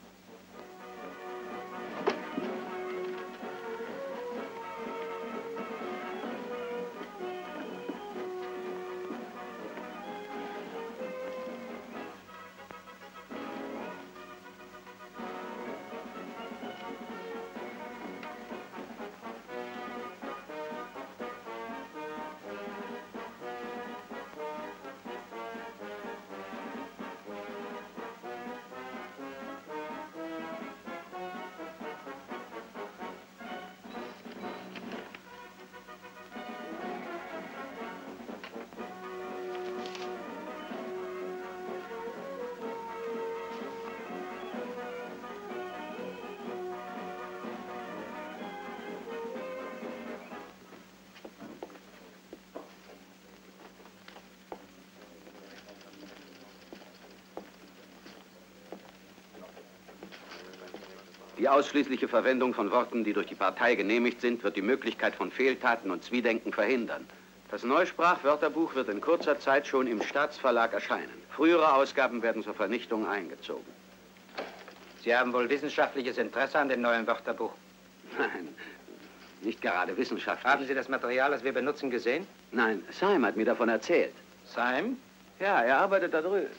Die ausschließliche Verwendung von Worten, die durch die Partei genehmigt sind, wird die Möglichkeit von Fehltaten und Zwiedenken verhindern. Das Neusprachwörterbuch wird in kurzer Zeit schon im Staatsverlag erscheinen. Frühere Ausgaben werden zur Vernichtung eingezogen. Sie haben wohl wissenschaftliches Interesse an dem neuen Wörterbuch? Nein, nicht gerade wissenschaftlich. Haben Sie das Material, das wir benutzen, gesehen? Nein, Syme hat mir davon erzählt. Syme? Ja, er arbeitet da drüben.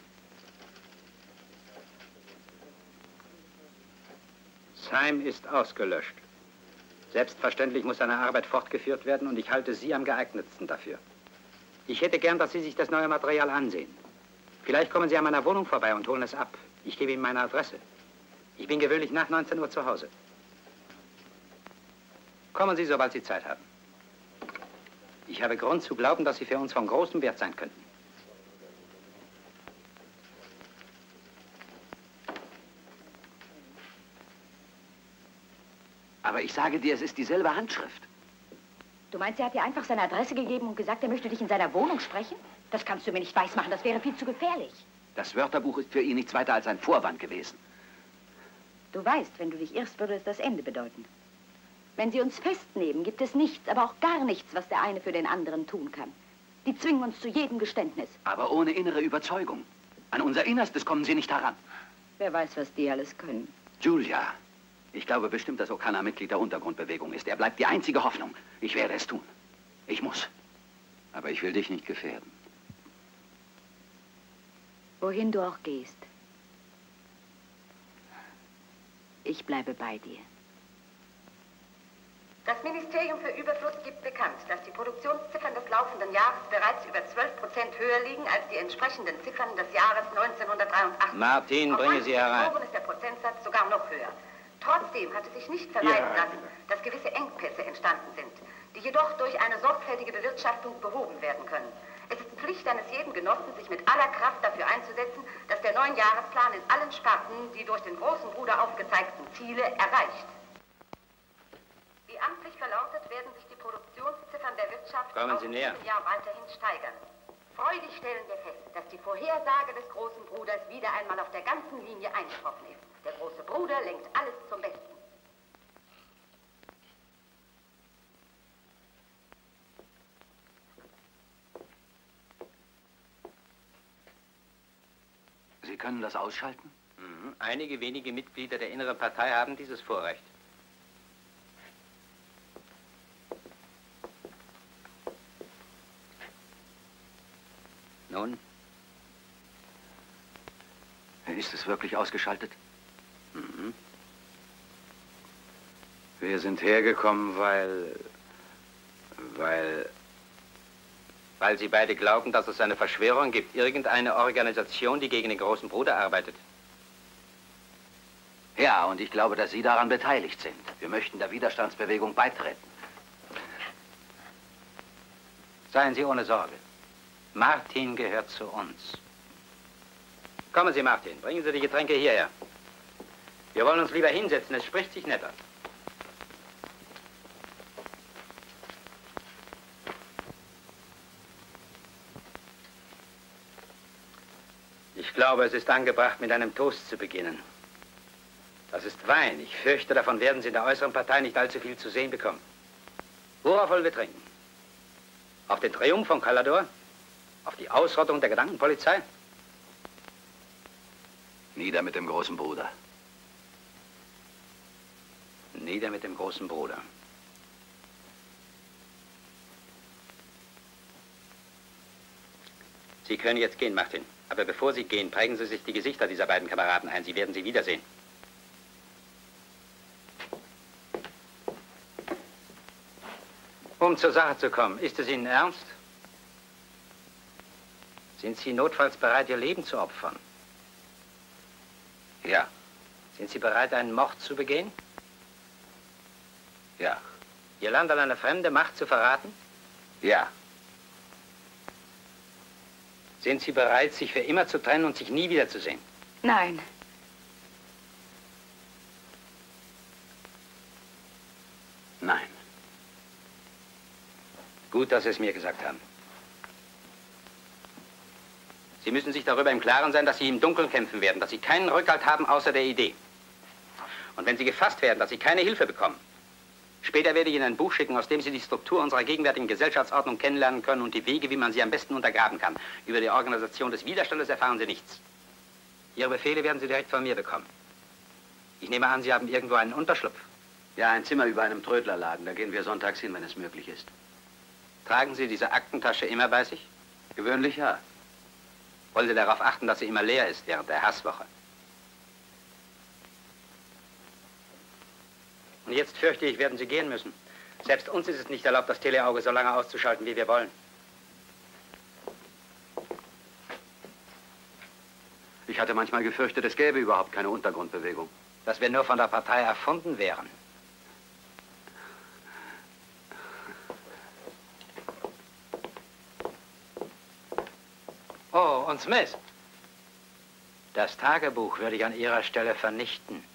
Syme ist ausgelöscht. Selbstverständlich muss seine Arbeit fortgeführt werden und ich halte Sie am geeignetsten dafür. Ich hätte gern, dass Sie sich das neue Material ansehen. Vielleicht kommen Sie an meiner Wohnung vorbei und holen es ab. Ich gebe Ihnen meine Adresse. Ich bin gewöhnlich nach neunzehn Uhr zu Hause. Kommen Sie, sobald Sie Zeit haben. Ich habe Grund zu glauben, dass Sie für uns von großem Wert sein könnten. Aber ich sage dir, es ist dieselbe Handschrift. Du meinst, er hat dir einfach seine Adresse gegeben und gesagt, er möchte dich in seiner Wohnung sprechen? Das kannst du mir nicht weismachen, das wäre viel zu gefährlich. Das Wörterbuch ist für ihn nichts weiter als ein Vorwand gewesen. Du weißt, wenn du dich irrst, würde es das Ende bedeuten. Wenn sie uns festnehmen, gibt es nichts, aber auch gar nichts, was der eine für den anderen tun kann. Die zwingen uns zu jedem Geständnis. Aber ohne innere Überzeugung. An unser Innerstes kommen sie nicht heran. Wer weiß, was die alles können. Julia, ich glaube bestimmt, dass O'Connor Mitglied der Untergrundbewegung ist. Er bleibt die einzige Hoffnung. Ich werde es tun. Ich muss. Aber ich will dich nicht gefährden. Wohin du auch gehst. Ich bleibe bei dir. Das Ministerium für Überfluss gibt bekannt, dass die Produktionsziffern des laufenden Jahres bereits über zwölf Prozent höher liegen als die entsprechenden Ziffern des Jahres neunzehnhundertdreiundachtzig. Martin, bringe sie herein. Auf ist der Prozentsatz sogar noch höher. Trotzdem hat es sich nicht vermeiden Ja. lassen, dass gewisse Engpässe entstanden sind, die jedoch durch eine sorgfältige Bewirtschaftung behoben werden können. Es ist Pflicht eines jeden Genossen, sich mit aller Kraft dafür einzusetzen, dass der neue Jahresplan in allen Sparten die durch den großen Bruder aufgezeigten Ziele erreicht. Wie amtlich verlautet, werden sich die Produktionsziffern der Wirtschaft Kommen auch Sie in näher. diesem Jahr weiterhin steigern. Freudig stellen wir fest, dass die Vorhersage des großen Bruders wieder einmal auf der ganzen Linie eingetroffen ist. Der große Bruder lenkt alles zum Besten. Sie können das ausschalten? Mhm. Einige wenige Mitglieder der inneren Partei haben dieses Vorrecht. Nun? Ist es wirklich ausgeschaltet? Mhm. Wir sind hergekommen, weil... weil... Weil Sie beide glauben, dass es eine Verschwörung gibt. Irgendeine Organisation, die gegen den großen Bruder arbeitet. Ja, und ich glaube, dass Sie daran beteiligt sind. Wir möchten der Widerstandsbewegung beitreten. Seien Sie ohne Sorge. Martin gehört zu uns. Kommen Sie, Martin. Bringen Sie die Getränke hierher. Wir wollen uns lieber hinsetzen. Es spricht sich netter. Ich glaube, es ist angebracht, mit einem Toast zu beginnen. Das ist Wein. Ich fürchte, davon werden Sie in der äußeren Partei nicht allzu viel zu sehen bekommen. Worauf wollen wir trinken? Auf den Triumph von Calador? Auf die Ausrottung der Gedankenpolizei? Nieder mit dem großen Bruder. Nieder mit dem großen Bruder. Sie können jetzt gehen, Martin. Aber bevor Sie gehen, prägen Sie sich die Gesichter dieser beiden Kameraden ein. Sie werden sie wiedersehen. Um zur Sache zu kommen, ist es Ihnen ernst? Sind Sie notfalls bereit, Ihr Leben zu opfern? Ja. Sind Sie bereit, einen Mord zu begehen? Ja. Ihr Land an eine fremde Macht zu verraten? Ja. Sind Sie bereit, sich für immer zu trennen und sich nie wiederzusehen? Nein. Nein. Gut, dass Sie es mir gesagt haben. Sie müssen sich darüber im Klaren sein, dass Sie im Dunkeln kämpfen werden, dass Sie keinen Rückhalt haben außer der Idee. Und wenn Sie gefasst werden, dass Sie keine Hilfe bekommen. Später werde ich Ihnen ein Buch schicken, aus dem Sie die Struktur unserer gegenwärtigen Gesellschaftsordnung kennenlernen können und die Wege, wie man sie am besten untergraben kann. Über die Organisation des Widerstandes erfahren Sie nichts. Ihre Befehle werden Sie direkt von mir bekommen. Ich nehme an, Sie haben irgendwo einen Unterschlupf. Ja, ein Zimmer über einem Trödlerladen. Da gehen wir sonntags hin, wenn es möglich ist. Tragen Sie diese Aktentasche immer bei sich? Gewöhnlich ja. Wollen Sie darauf achten, dass sie immer leer ist während der Hasswoche? Und jetzt fürchte ich, werden Sie gehen müssen. Selbst uns ist es nicht erlaubt, das Teleauge so lange auszuschalten, wie wir wollen. Ich hatte manchmal gefürchtet, es gäbe überhaupt keine Untergrundbewegung. Dass wir nur von der Partei erfunden wären. Oh, und Smith. Das Tagebuch würde ich an Ihrer Stelle vernichten.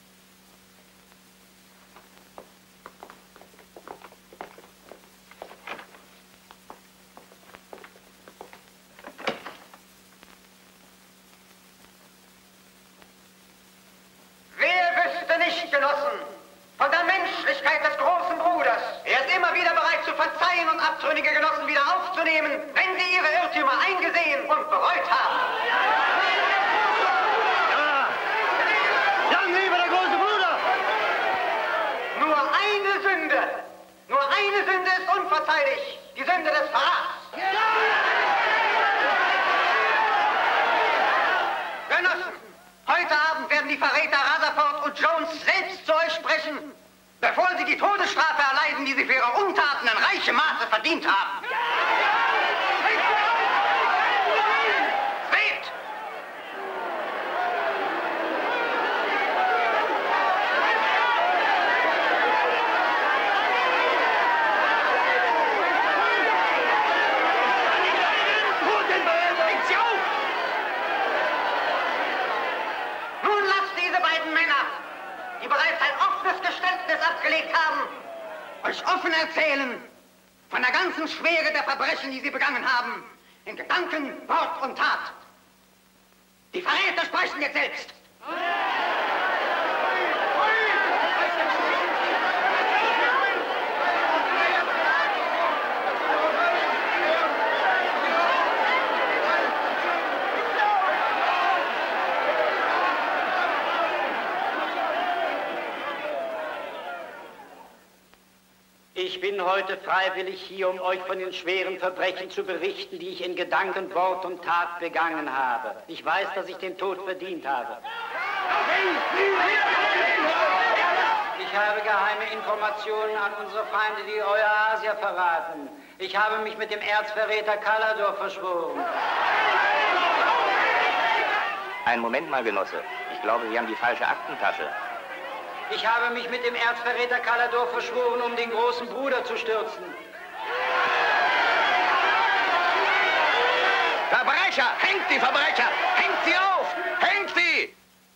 Wer wüsste nicht, Genossen, von der Menschlichkeit des großen Bruders? Er ist immer wieder bereit zu verzeihen und abtrünnige Genossen wieder aufzunehmen, wenn sie ihre Irrtümer eingesehen und bereut haben. Ja! Lang lebe der große Bruder! Nur eine Sünde, nur eine Sünde ist unverzeihlich, die Sünde des Verrats. Genossen, heute Abend werden die Verräter Rutherford und Jones selbst zu euch sprechen, bevor sie die Todesstrafe erleiden, die sie für ihre Untaten in reichem Maße verdient haben. Weht! Bringt sie auf! Nun lasst diese beiden Männer, die bereits ein offenes Geständnis abgelegt haben, euch offen erzählen von der ganzen Schwere der Verbrechen, die sie begangen haben, in Gedanken, Wort und Tat. Die Verräter sprechen jetzt selbst. Ich bin heute freiwillig hier, um euch von den schweren Verbrechen zu berichten, die ich in Gedanken, Wort und Tat begangen habe. Ich weiß, dass ich den Tod verdient habe. Ich habe geheime Informationen an unsere Feinde, die Eurasia verraten. Ich habe mich mit dem Erzverräter Kalador verschworen. Einen Moment mal, Genosse. Ich glaube, Sie haben die falsche Aktentasche. Ich habe mich mit dem Erzverräter Kalador verschworen, um den großen Bruder zu stürzen. Verbrecher! Hängt die Verbrecher! Hängt sie auf! Hängt sie!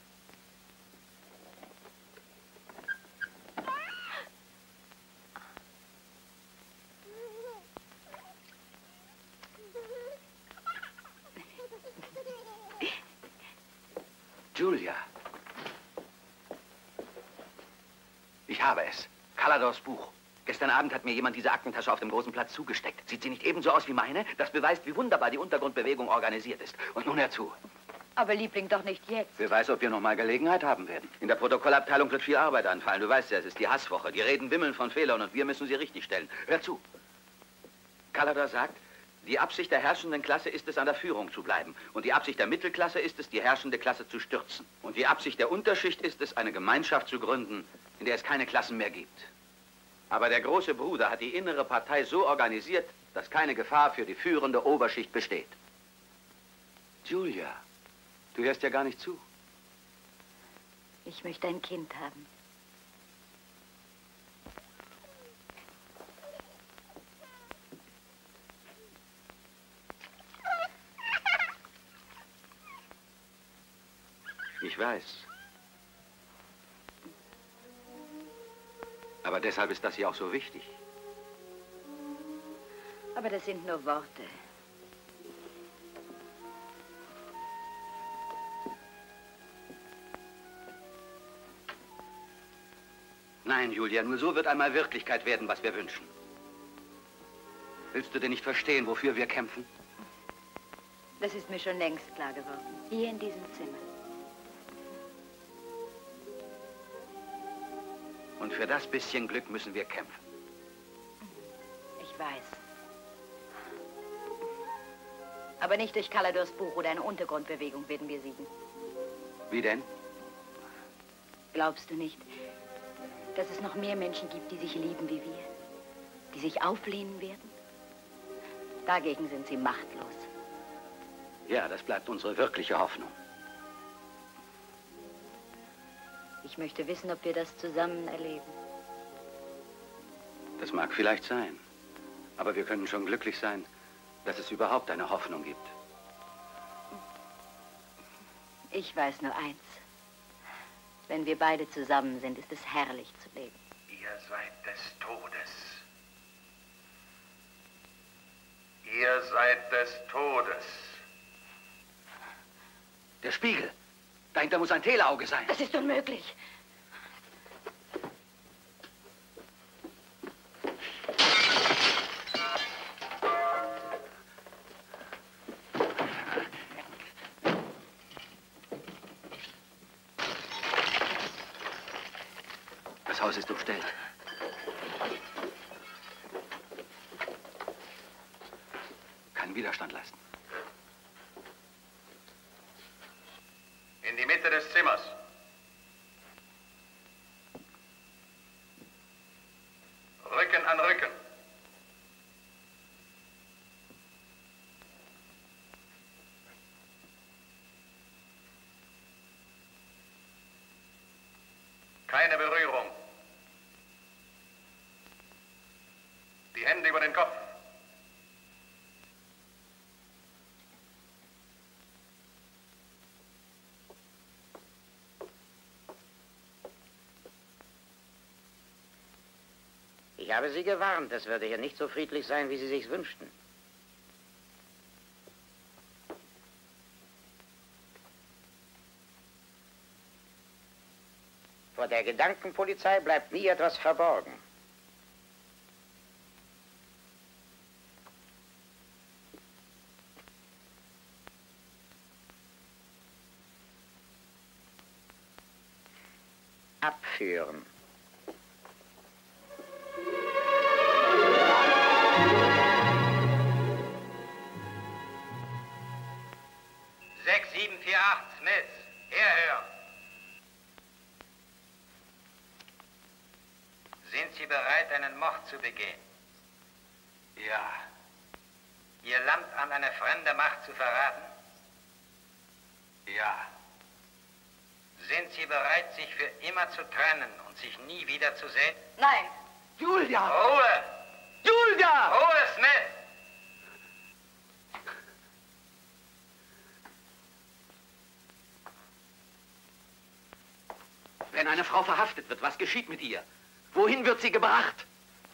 Julia. Ich habe es. Kaladors Buch. Gestern Abend hat mir jemand diese Aktentasche auf dem großen Platz zugesteckt. Sieht sie nicht ebenso aus wie meine? Das beweist, wie wunderbar die Untergrundbewegung organisiert ist. Und nun herzu. Aber Liebling, doch nicht jetzt. Wer weiß, ob wir noch mal Gelegenheit haben werden. In der Protokollabteilung wird viel Arbeit anfallen. Du weißt ja, es ist die Hasswoche. Die Reden wimmeln von Fehlern und wir müssen sie richtigstellen. Hör zu. Kalador sagt, die Absicht der herrschenden Klasse ist es, an der Führung zu bleiben. Und die Absicht der Mittelklasse ist es, die herrschende Klasse zu stürzen. Und die Absicht der Unterschicht ist es, eine Gemeinschaft zu gründen, in der es keine Klassen mehr gibt. Aber der große Bruder hat die innere Partei so organisiert, dass keine Gefahr für die führende Oberschicht besteht. Julia, du hörst ja gar nicht zu. Ich möchte ein Kind haben. Ich weiß. Aber deshalb ist das hier auch so wichtig. Aber das sind nur Worte. Nein, Julia, nur so wird einmal Wirklichkeit werden, was wir wünschen. Willst du denn nicht verstehen, wofür wir kämpfen? Das ist mir schon längst klar geworden. Hier in diesem Zimmer. Und für das bisschen Glück müssen wir kämpfen. Ich weiß. Aber nicht durch Kaladors Buch oder eine Untergrundbewegung werden wir siegen. Wie denn? Glaubst du nicht, dass es noch mehr Menschen gibt, die sich lieben wie wir? Die sich auflehnen werden? Dagegen sind sie machtlos. Ja, das bleibt unsere wirkliche Hoffnung. Ich möchte wissen, ob wir das zusammen erleben. Das mag vielleicht sein. Aber wir können schon glücklich sein, dass es überhaupt eine Hoffnung gibt. Ich weiß nur eins. Wenn wir beide zusammen sind, ist es herrlich zu leben. Ihr seid des Todes. Ihr seid des Todes. Der Spiegel. Dahinter muss ein Teleauge sein. Das ist unmöglich. Das Haus ist umstellt. Keinen Widerstand leisten. In die Mitte des Zimmers. Rücken an Rücken. Keine Berührung. Die Hände über den Kopf. Ich habe Sie gewarnt, es würde hier nicht so friedlich sein, wie Sie sich's wünschten. Vor der Gedankenpolizei bleibt nie etwas verborgen. Abführen. Smith, herhören. Sind Sie bereit, einen Mord zu begehen? Ja. Ihr Land an eine fremde Macht zu verraten? Ja. Sind Sie bereit, sich für immer zu trennen und sich nie wiederzusehen? Nein. Julia! Ruhe! Julia! Ruhe, Smith! Wenn eine Frau verhaftet wird, was geschieht mit ihr? Wohin wird sie gebracht?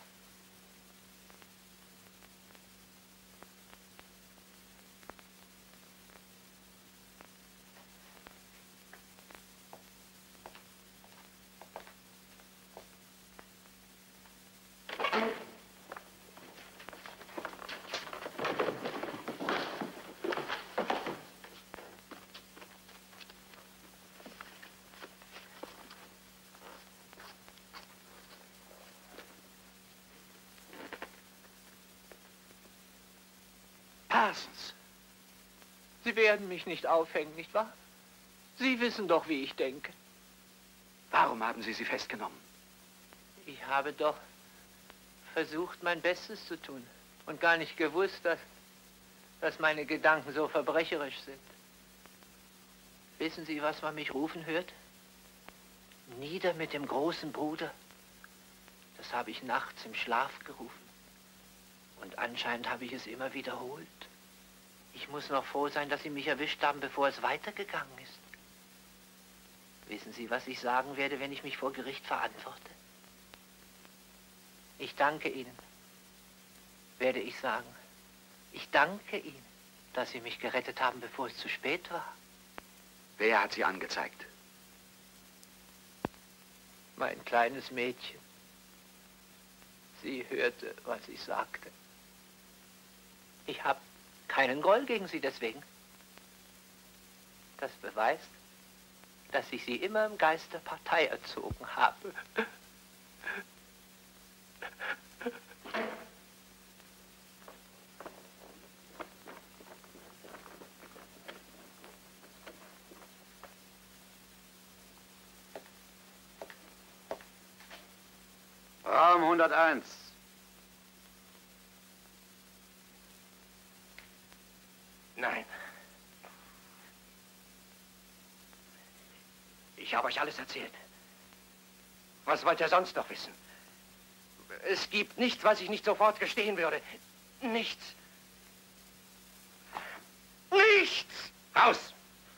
Parsons, Sie werden mich nicht aufhängen, nicht wahr? Sie wissen doch, wie ich denke. Warum haben Sie sie festgenommen? Ich habe doch versucht, mein Bestes zu tun und gar nicht gewusst, dass, dass meine Gedanken so verbrecherisch sind. Wissen Sie, was man mich rufen hört? Nieder mit dem großen Bruder. Das habe ich nachts im Schlaf gerufen. Und anscheinend habe ich es immer wiederholt. Ich muss noch froh sein, dass Sie mich erwischt haben, bevor es weitergegangen ist. Wissen Sie, was ich sagen werde, wenn ich mich vor Gericht verantworte? Ich danke Ihnen, werde ich sagen. Ich danke Ihnen, dass Sie mich gerettet haben, bevor es zu spät war. Wer hat Sie angezeigt? Mein kleines Mädchen. Sie hörte, was ich sagte. Ich habe keinen Groll gegen Sie deswegen. Das beweist, dass ich Sie immer im Geist der Partei erzogen habe. Raum hunderteins. Nein. Ich habe euch alles erzählt. Was wollt ihr sonst noch wissen? Es gibt nichts, was ich nicht sofort gestehen würde. Nichts. Nichts! Raus!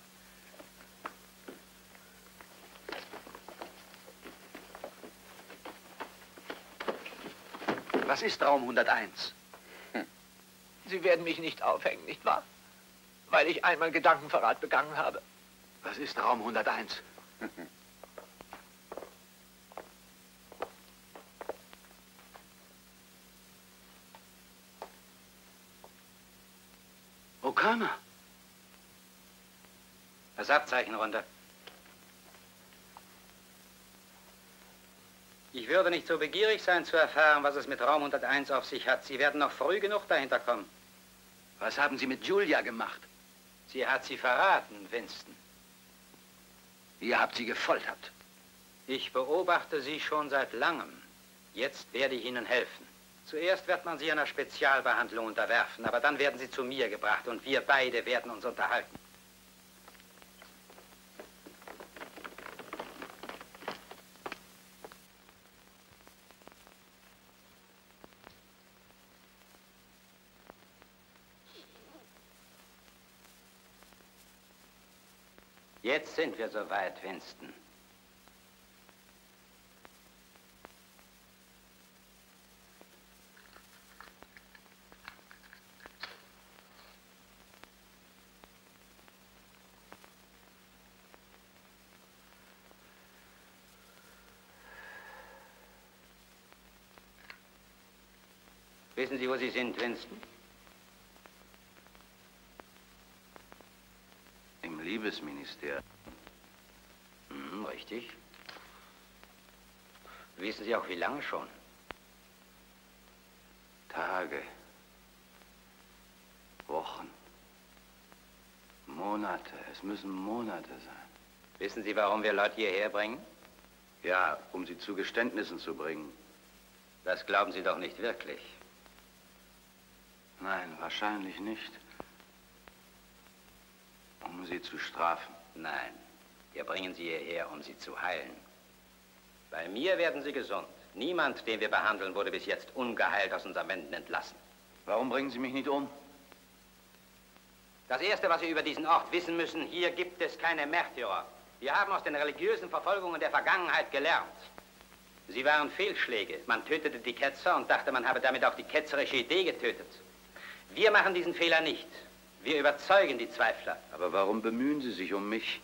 Was ist Raum hunderteins? Hm. Sie werden mich nicht aufhängen, nicht wahr? Weil ich einmal Gedankenverrat begangen habe. Was ist Raum hunderteins? O'Connor. Das Abzeichen runter. Ich würde nicht so begierig sein, zu erfahren, was es mit Raum hunderteins auf sich hat. Sie werden noch früh genug dahinter kommen. Was haben Sie mit Julia gemacht? Sie hat Sie verraten, Winston. Ihr habt sie gefoltert. Ich beobachte Sie schon seit langem. Jetzt werde ich Ihnen helfen. Zuerst wird man Sie einer Spezialbehandlung unterwerfen, aber dann werden Sie zu mir gebracht und wir beide werden uns unterhalten. Jetzt sind wir soweit, Winston. Wissen Sie, wo Sie sind, Winston? Im Liebesministerium. Mhm, richtig. Wissen Sie auch, wie lange schon? Tage. Wochen. Monate. Es müssen Monate sein. Wissen Sie, warum wir Leute hierher bringen? Ja, um sie zu Geständnissen zu bringen. Das glauben Sie doch nicht wirklich. Nein, wahrscheinlich nicht. Um sie zu strafen. Nein, wir bringen Sie hierher, um Sie zu heilen. Bei mir werden Sie gesund. Niemand, den wir behandeln, wurde bis jetzt ungeheilt aus unseren Wänden entlassen. Warum bringen Sie mich nicht um? Das Erste, was Sie über diesen Ort wissen müssen, hier gibt es keine Märtyrer. Wir haben aus den religiösen Verfolgungen der Vergangenheit gelernt. Sie waren Fehlschläge. Man tötete die Ketzer und dachte, man habe damit auch die ketzerische Idee getötet. Wir machen diesen Fehler nicht. Wir überzeugen die Zweifler. Aber warum bemühen Sie sich um mich?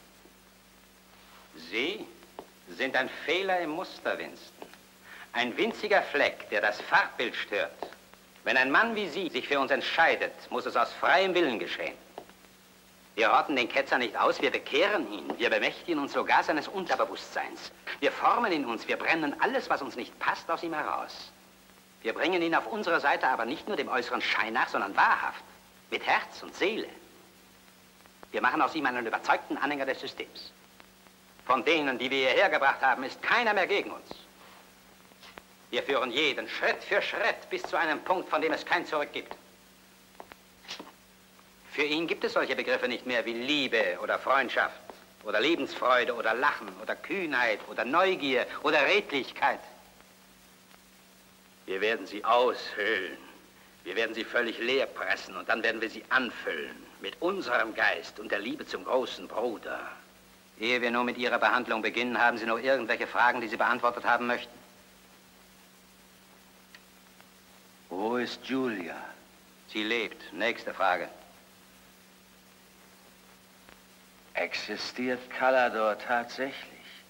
Sie sind ein Fehler im Muster, Winston. Ein winziger Fleck, der das Farbbild stört. Wenn ein Mann wie Sie sich für uns entscheidet, muss es aus freiem Willen geschehen. Wir rotten den Ketzer nicht aus, wir bekehren ihn. Wir bemächtigen uns sogar seines Unterbewusstseins. Wir formen in uns, wir brennen alles, was uns nicht passt, aus ihm heraus. Wir bringen ihn auf unsere Seite, aber nicht nur dem äußeren Schein nach, sondern wahrhaft. Mit Herz und Seele. Wir machen aus ihm einen überzeugten Anhänger des Systems. Von denen, die wir hierher gebracht haben, ist keiner mehr gegen uns. Wir führen jeden Schritt für Schritt bis zu einem Punkt, von dem es kein Zurück gibt. Für ihn gibt es solche Begriffe nicht mehr wie Liebe oder Freundschaft oder Lebensfreude oder Lachen oder Kühnheit oder Neugier oder Redlichkeit. Wir werden sie aushöhlen. Wir werden sie völlig leer pressen und dann werden wir sie anfüllen mit unserem Geist und der Liebe zum großen Bruder. Ehe wir nur mit Ihrer Behandlung beginnen, haben Sie noch irgendwelche Fragen, die Sie beantwortet haben möchten? Wo ist Julia? Sie lebt. Nächste Frage. Existiert Calador tatsächlich?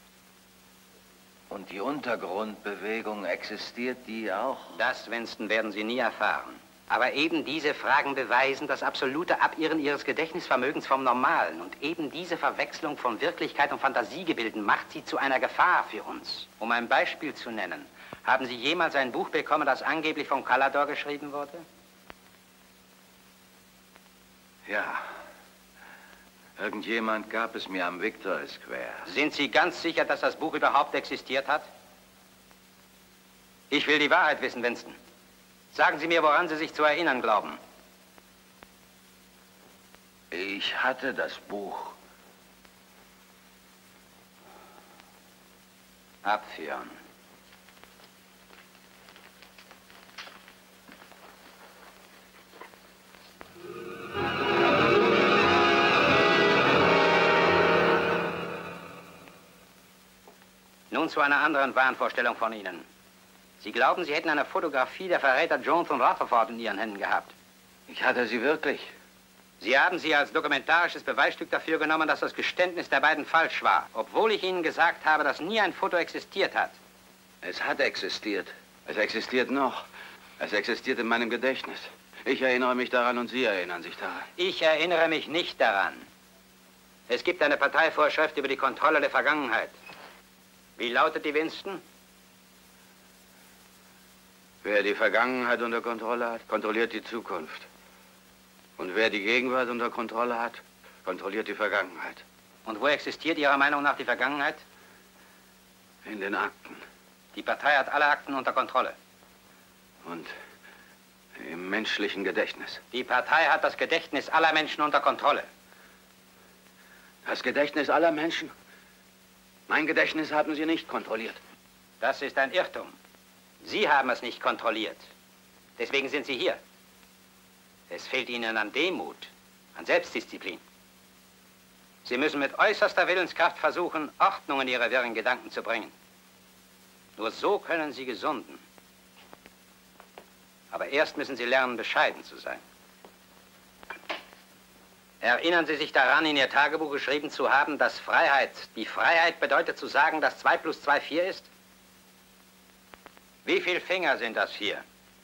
Und die Untergrundbewegung, existiert die auch? Das, Winston, werden Sie nie erfahren. Aber eben diese Fragen beweisen das absolute Abirren Ihres Gedächtnisvermögens vom Normalen. Und eben diese Verwechslung von Wirklichkeit und Fantasiegebilden macht Sie zu einer Gefahr für uns. Um ein Beispiel zu nennen, haben Sie jemals ein Buch bekommen, das angeblich von Calador geschrieben wurde? Ja. Irgendjemand gab es mir am Victor Square. Sind Sie ganz sicher, dass das Buch überhaupt existiert hat? Ich will die Wahrheit wissen, Winston. Sagen Sie mir, woran Sie sich zu erinnern glauben. Ich hatte das Buch. Abführen. Nun zu einer anderen Wahnvorstellung von Ihnen. Sie glauben, Sie hätten eine Fotografie der Verräter Jones von Rutherford in Ihren Händen gehabt. Ich hatte sie wirklich. Sie haben sie als dokumentarisches Beweisstück dafür genommen, dass das Geständnis der beiden falsch war, obwohl ich Ihnen gesagt habe, dass nie ein Foto existiert hat. Es hat existiert. Es existiert noch. Es existiert in meinem Gedächtnis. Ich erinnere mich daran und Sie erinnern sich daran. Ich erinnere mich nicht daran. Es gibt eine Parteivorschrift über die Kontrolle der Vergangenheit. Wie lautet die, Winston? Wer die Vergangenheit unter Kontrolle hat, kontrolliert die Zukunft. Und wer die Gegenwart unter Kontrolle hat, kontrolliert die Vergangenheit. Und wo existiert Ihrer Meinung nach die Vergangenheit? In den Akten. Die Partei hat alle Akten unter Kontrolle. Und im menschlichen Gedächtnis. Die Partei hat das Gedächtnis aller Menschen unter Kontrolle. Das Gedächtnis aller Menschen? Mein Gedächtnis haben Sie nicht kontrolliert. Das ist ein Irrtum. Sie haben es nicht kontrolliert. Deswegen sind Sie hier. Es fehlt Ihnen an Demut, an Selbstdisziplin. Sie müssen mit äußerster Willenskraft versuchen, Ordnung in Ihre wirren Gedanken zu bringen. Nur so können Sie gesunden. Aber erst müssen Sie lernen, bescheiden zu sein. Erinnern Sie sich daran, in Ihr Tagebuch geschrieben zu haben, dass Freiheit, die Freiheit bedeutet zu sagen, dass zwei plus zwei vier ist? Wie viele Finger sind das hier?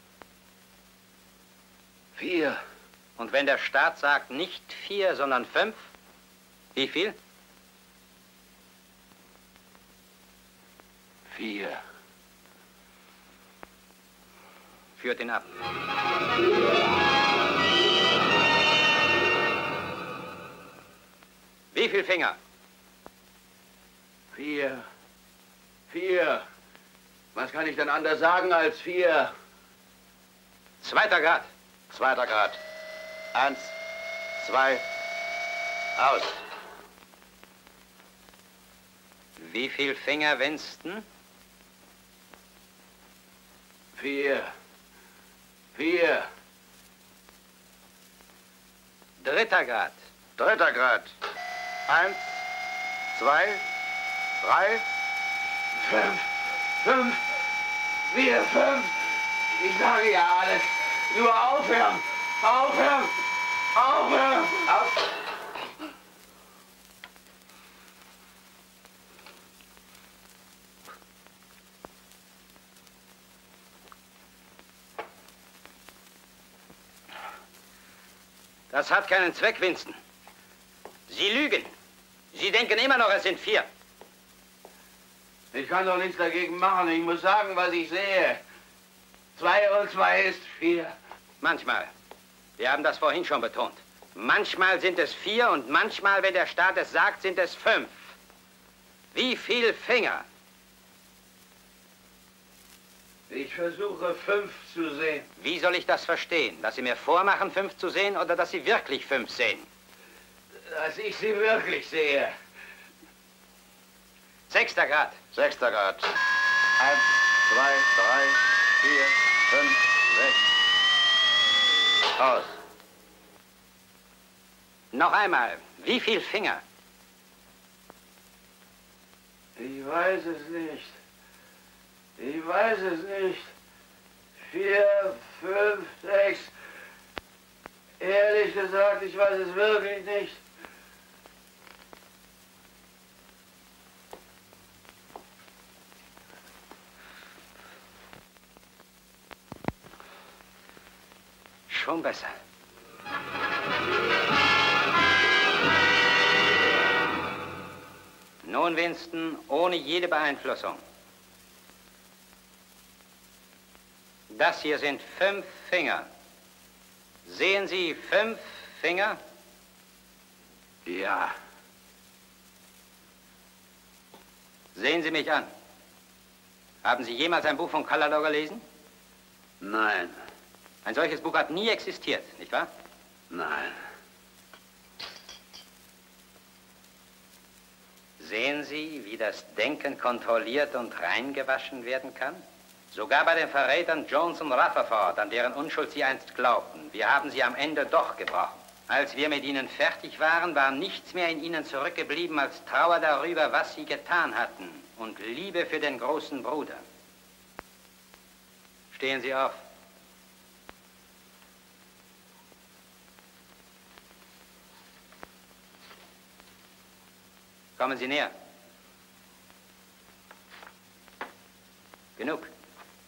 Vier. Und wenn der Staat sagt, nicht vier, sondern fünf, wie viel? Vier. Führt ihn ab. Wie viel Finger? Vier. Vier. Was kann ich denn anders sagen als vier? Zweiter Grad. Zweiter Grad. Eins, zwei, aus. Wie viel Finger, Winston? Vier. Vier. Dritter Grad. Dritter Grad. Eins, zwei, drei, fünf, fünf, vier, fünf. Ich sage ja alles. Nur aufhören. Aufhören. Aufhören. Auf. Das hat keinen Zweck, Winston. Sie lügen. Sie denken immer noch, es sind vier. Ich kann doch nichts dagegen machen. Ich muss sagen, was ich sehe. Zwei und zwei ist vier. Manchmal. Wir haben das vorhin schon betont. Manchmal sind es vier und manchmal, wenn der Staat es sagt, sind es fünf. Wie viel Finger? Ich versuche, fünf zu sehen. Wie soll ich das verstehen? Dass Sie mir vormachen, fünf zu sehen, oder dass Sie wirklich fünf sehen? Dass ich sie wirklich sehe. Sechster Grad. Sechster Grad. Eins, zwei, drei, vier, fünf, sechs. Aus. Noch einmal. Wie viel Finger? Ich weiß es nicht. Ich weiß es nicht. Vier, fünf, sechs. Ehrlich gesagt, ich weiß es wirklich nicht. Schon besser. Nun, Winston, ohne jede Beeinflussung. Das hier sind fünf Finger. Sehen Sie fünf Finger? Ja. Sehen Sie mich an. Haben Sie jemals ein Buch von Callador gelesen? Nein. Ein solches Buch hat nie existiert, nicht wahr? Nein. Sehen Sie, wie das Denken kontrolliert und reingewaschen werden kann? Sogar bei den Verrätern Jones und Rutherford, an deren Unschuld Sie einst glaubten. Wir haben sie am Ende doch gebrochen. Als wir mit ihnen fertig waren, war nichts mehr in ihnen zurückgeblieben als Trauer darüber, was sie getan hatten und Liebe für den großen Bruder. Stehen Sie auf. Kommen Sie näher. Genug.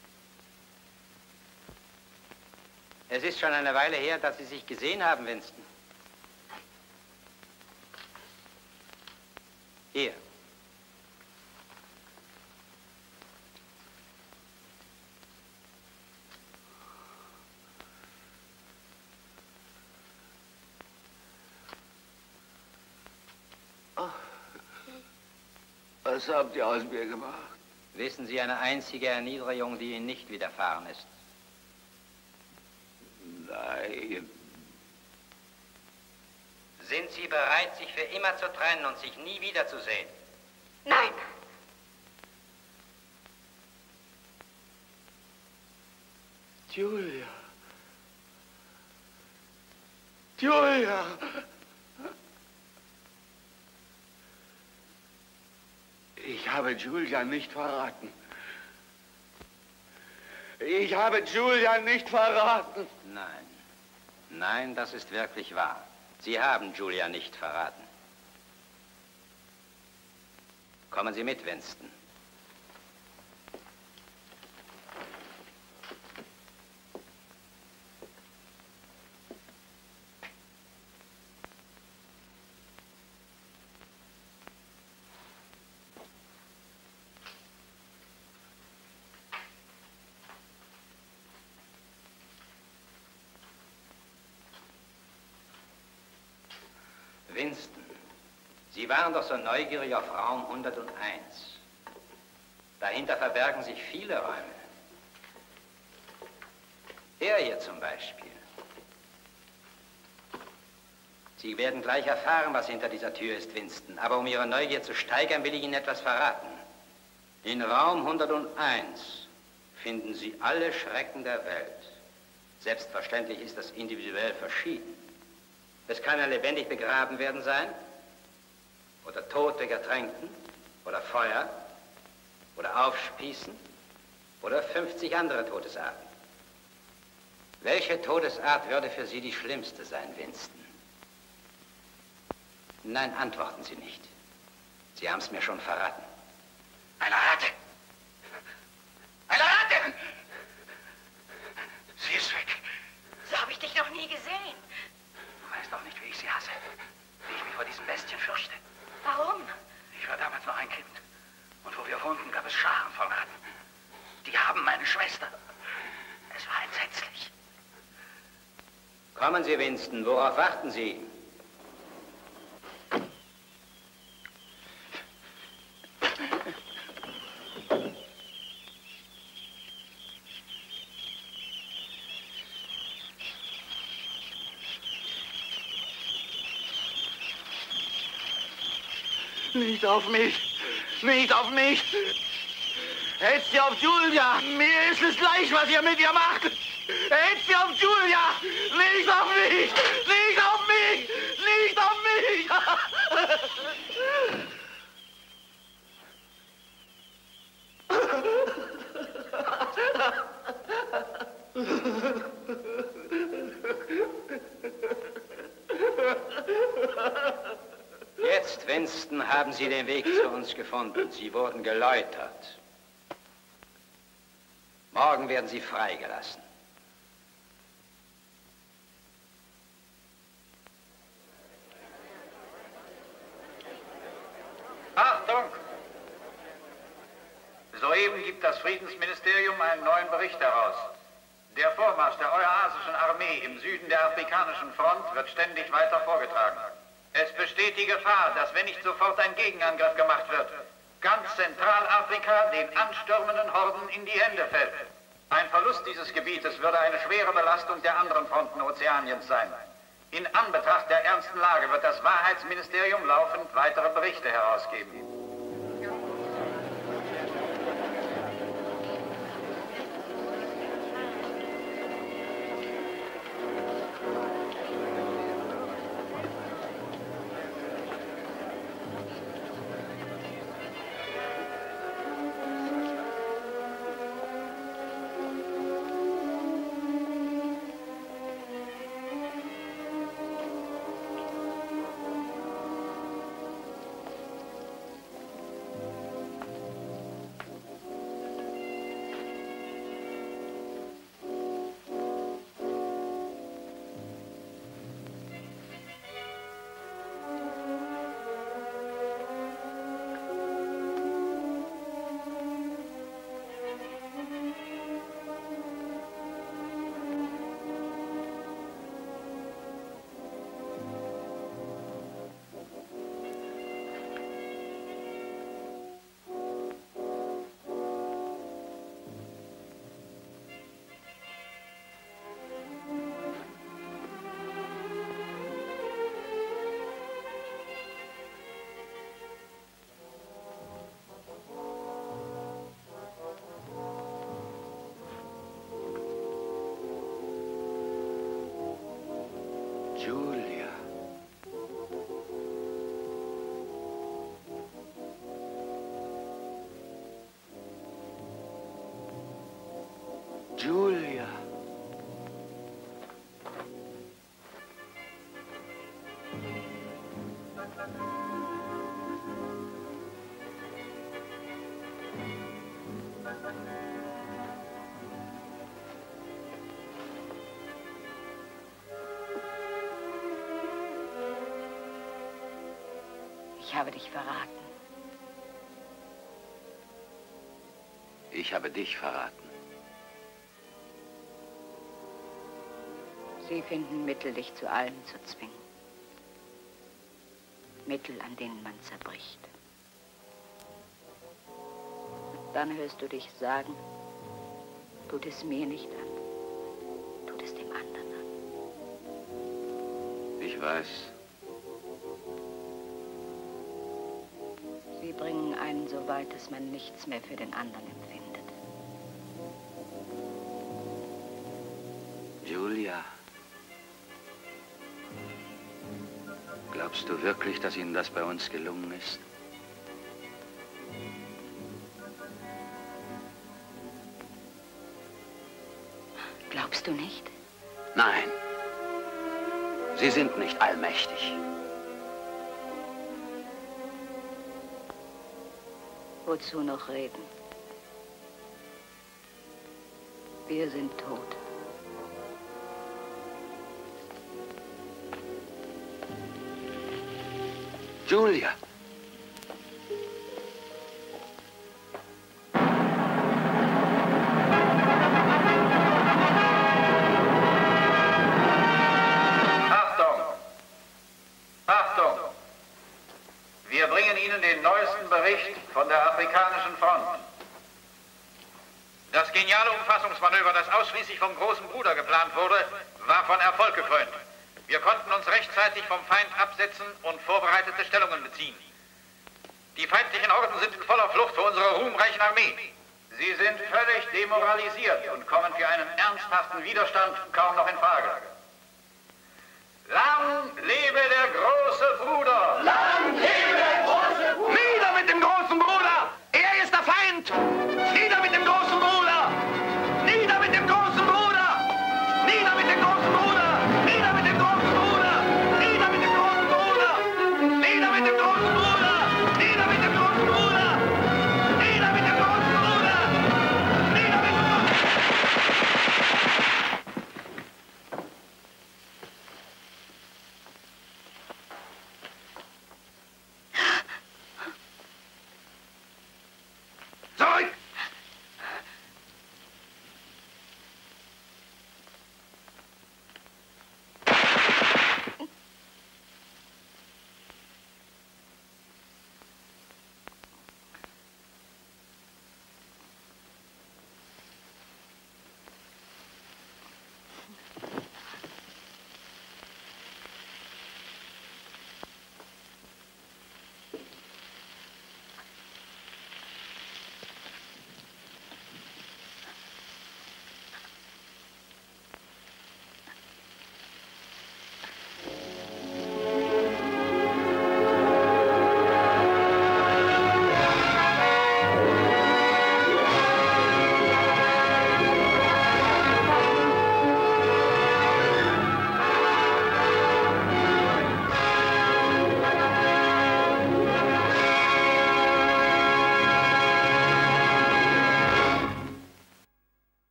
Es ist schon eine Weile her, dass Sie sich gesehen haben, Winston. Hier. Was habt ihr aus mir gemacht? Wissen Sie eine einzige Erniedrigung, die Ihnen nicht widerfahren ist? Nein. Sind Sie bereit, sich für immer zu trennen und sich nie wiederzusehen? Nein. Julia. Julia. Ich habe Julia nicht verraten. Ich habe Julia nicht verraten. Nein. Nein, das ist wirklich wahr. Sie haben Julia nicht verraten. Kommen Sie mit, Winston. Winston, Sie waren doch so neugierig auf Raum hunderteins. Dahinter verbergen sich viele Räume. Der hier zum Beispiel. Sie werden gleich erfahren, was hinter dieser Tür ist, Winston. Aber um Ihre Neugier zu steigern, will ich Ihnen etwas verraten. In Raum hunderteins finden Sie alle Schrecken der Welt. Selbstverständlich ist das individuell verschieden. Es kann ja lebendig begraben werden sein, oder tot durch Ertränken, oder Feuer, oder Aufspießen, oder fünfzig andere Todesarten. Welche Todesart würde für Sie die schlimmste sein, Winston? Nein, antworten Sie nicht. Sie haben es mir schon verraten. Eine Ratte! Eine Ratte! Sie ist weg. So habe ich dich noch nie gesehen. Du weißt doch nicht, wie ich sie hasse. Wie ich mich vor diesen Bestien fürchte. Warum? Ich war damals noch ein Kind. Und wo wir wohnten, gab es Scharen von Ratten. Die haben meine Schwester. Es war entsetzlich. Kommen Sie, Winston. Worauf warten Sie? Nicht auf mich! Nicht auf mich! Hetzt ihr auf Julia! Mir ist es gleich, was ihr mit ihr macht! Hetzt ihr auf Julia! Nicht auf mich! Nicht auf mich! Nicht auf mich! Jetzt, Winston, haben Sie den Weg zu uns gefunden. Sie wurden geläutert. Morgen werden Sie freigelassen. Achtung! Soeben gibt das Friedensministerium einen neuen Bericht heraus. Der Vormarsch der eurasischen Armee im Süden der afrikanischen Front wird ständig weiter vorgetragen. Es besteht die Gefahr, dass wenn nicht sofort ein Gegenangriff gemacht wird, ganz Zentralafrika den anstürmenden Horden in die Hände fällt. Ein Verlust dieses Gebietes würde eine schwere Belastung der anderen Fronten Ozeaniens sein. In Anbetracht der ernsten Lage wird das Wahrheitsministerium laufend weitere Berichte herausgeben. Julia. Julia. Ich habe dich verraten. Ich habe dich verraten. Sie finden Mittel, dich zu allem zu zwingen. Mittel, an denen man zerbricht. Und dann hörst du dich sagen, tut es mir nicht an, tut es dem anderen an. Ich weiß. Sie bringen einen so weit, dass man nichts mehr für den anderen empfindet. Julia. Glaubst du wirklich, dass Ihnen das bei uns gelungen ist? Glaubst du nicht? Nein. Sie sind nicht allmächtig. Wozu noch reden? Wir sind tot. Julia. Achtung! Achtung! Wir bringen Ihnen den neuesten Bericht von der afrikanischen Front. Das geniale Umfassungsmanöver, das ausschließlich vom großen Bruder geplant wurde, war von Erfolg gekrönt. Wir konnten uns rechtzeitig vom Feind absetzen und vorbereitete Stellungen beziehen. Die feindlichen Horden sind in voller Flucht vor unserer ruhmreichen Armee. Sie sind völlig demoralisiert und kommen für einen ernsthaften Widerstand kaum noch in Frage. Lang lebe der große Bruder! Lang lebe der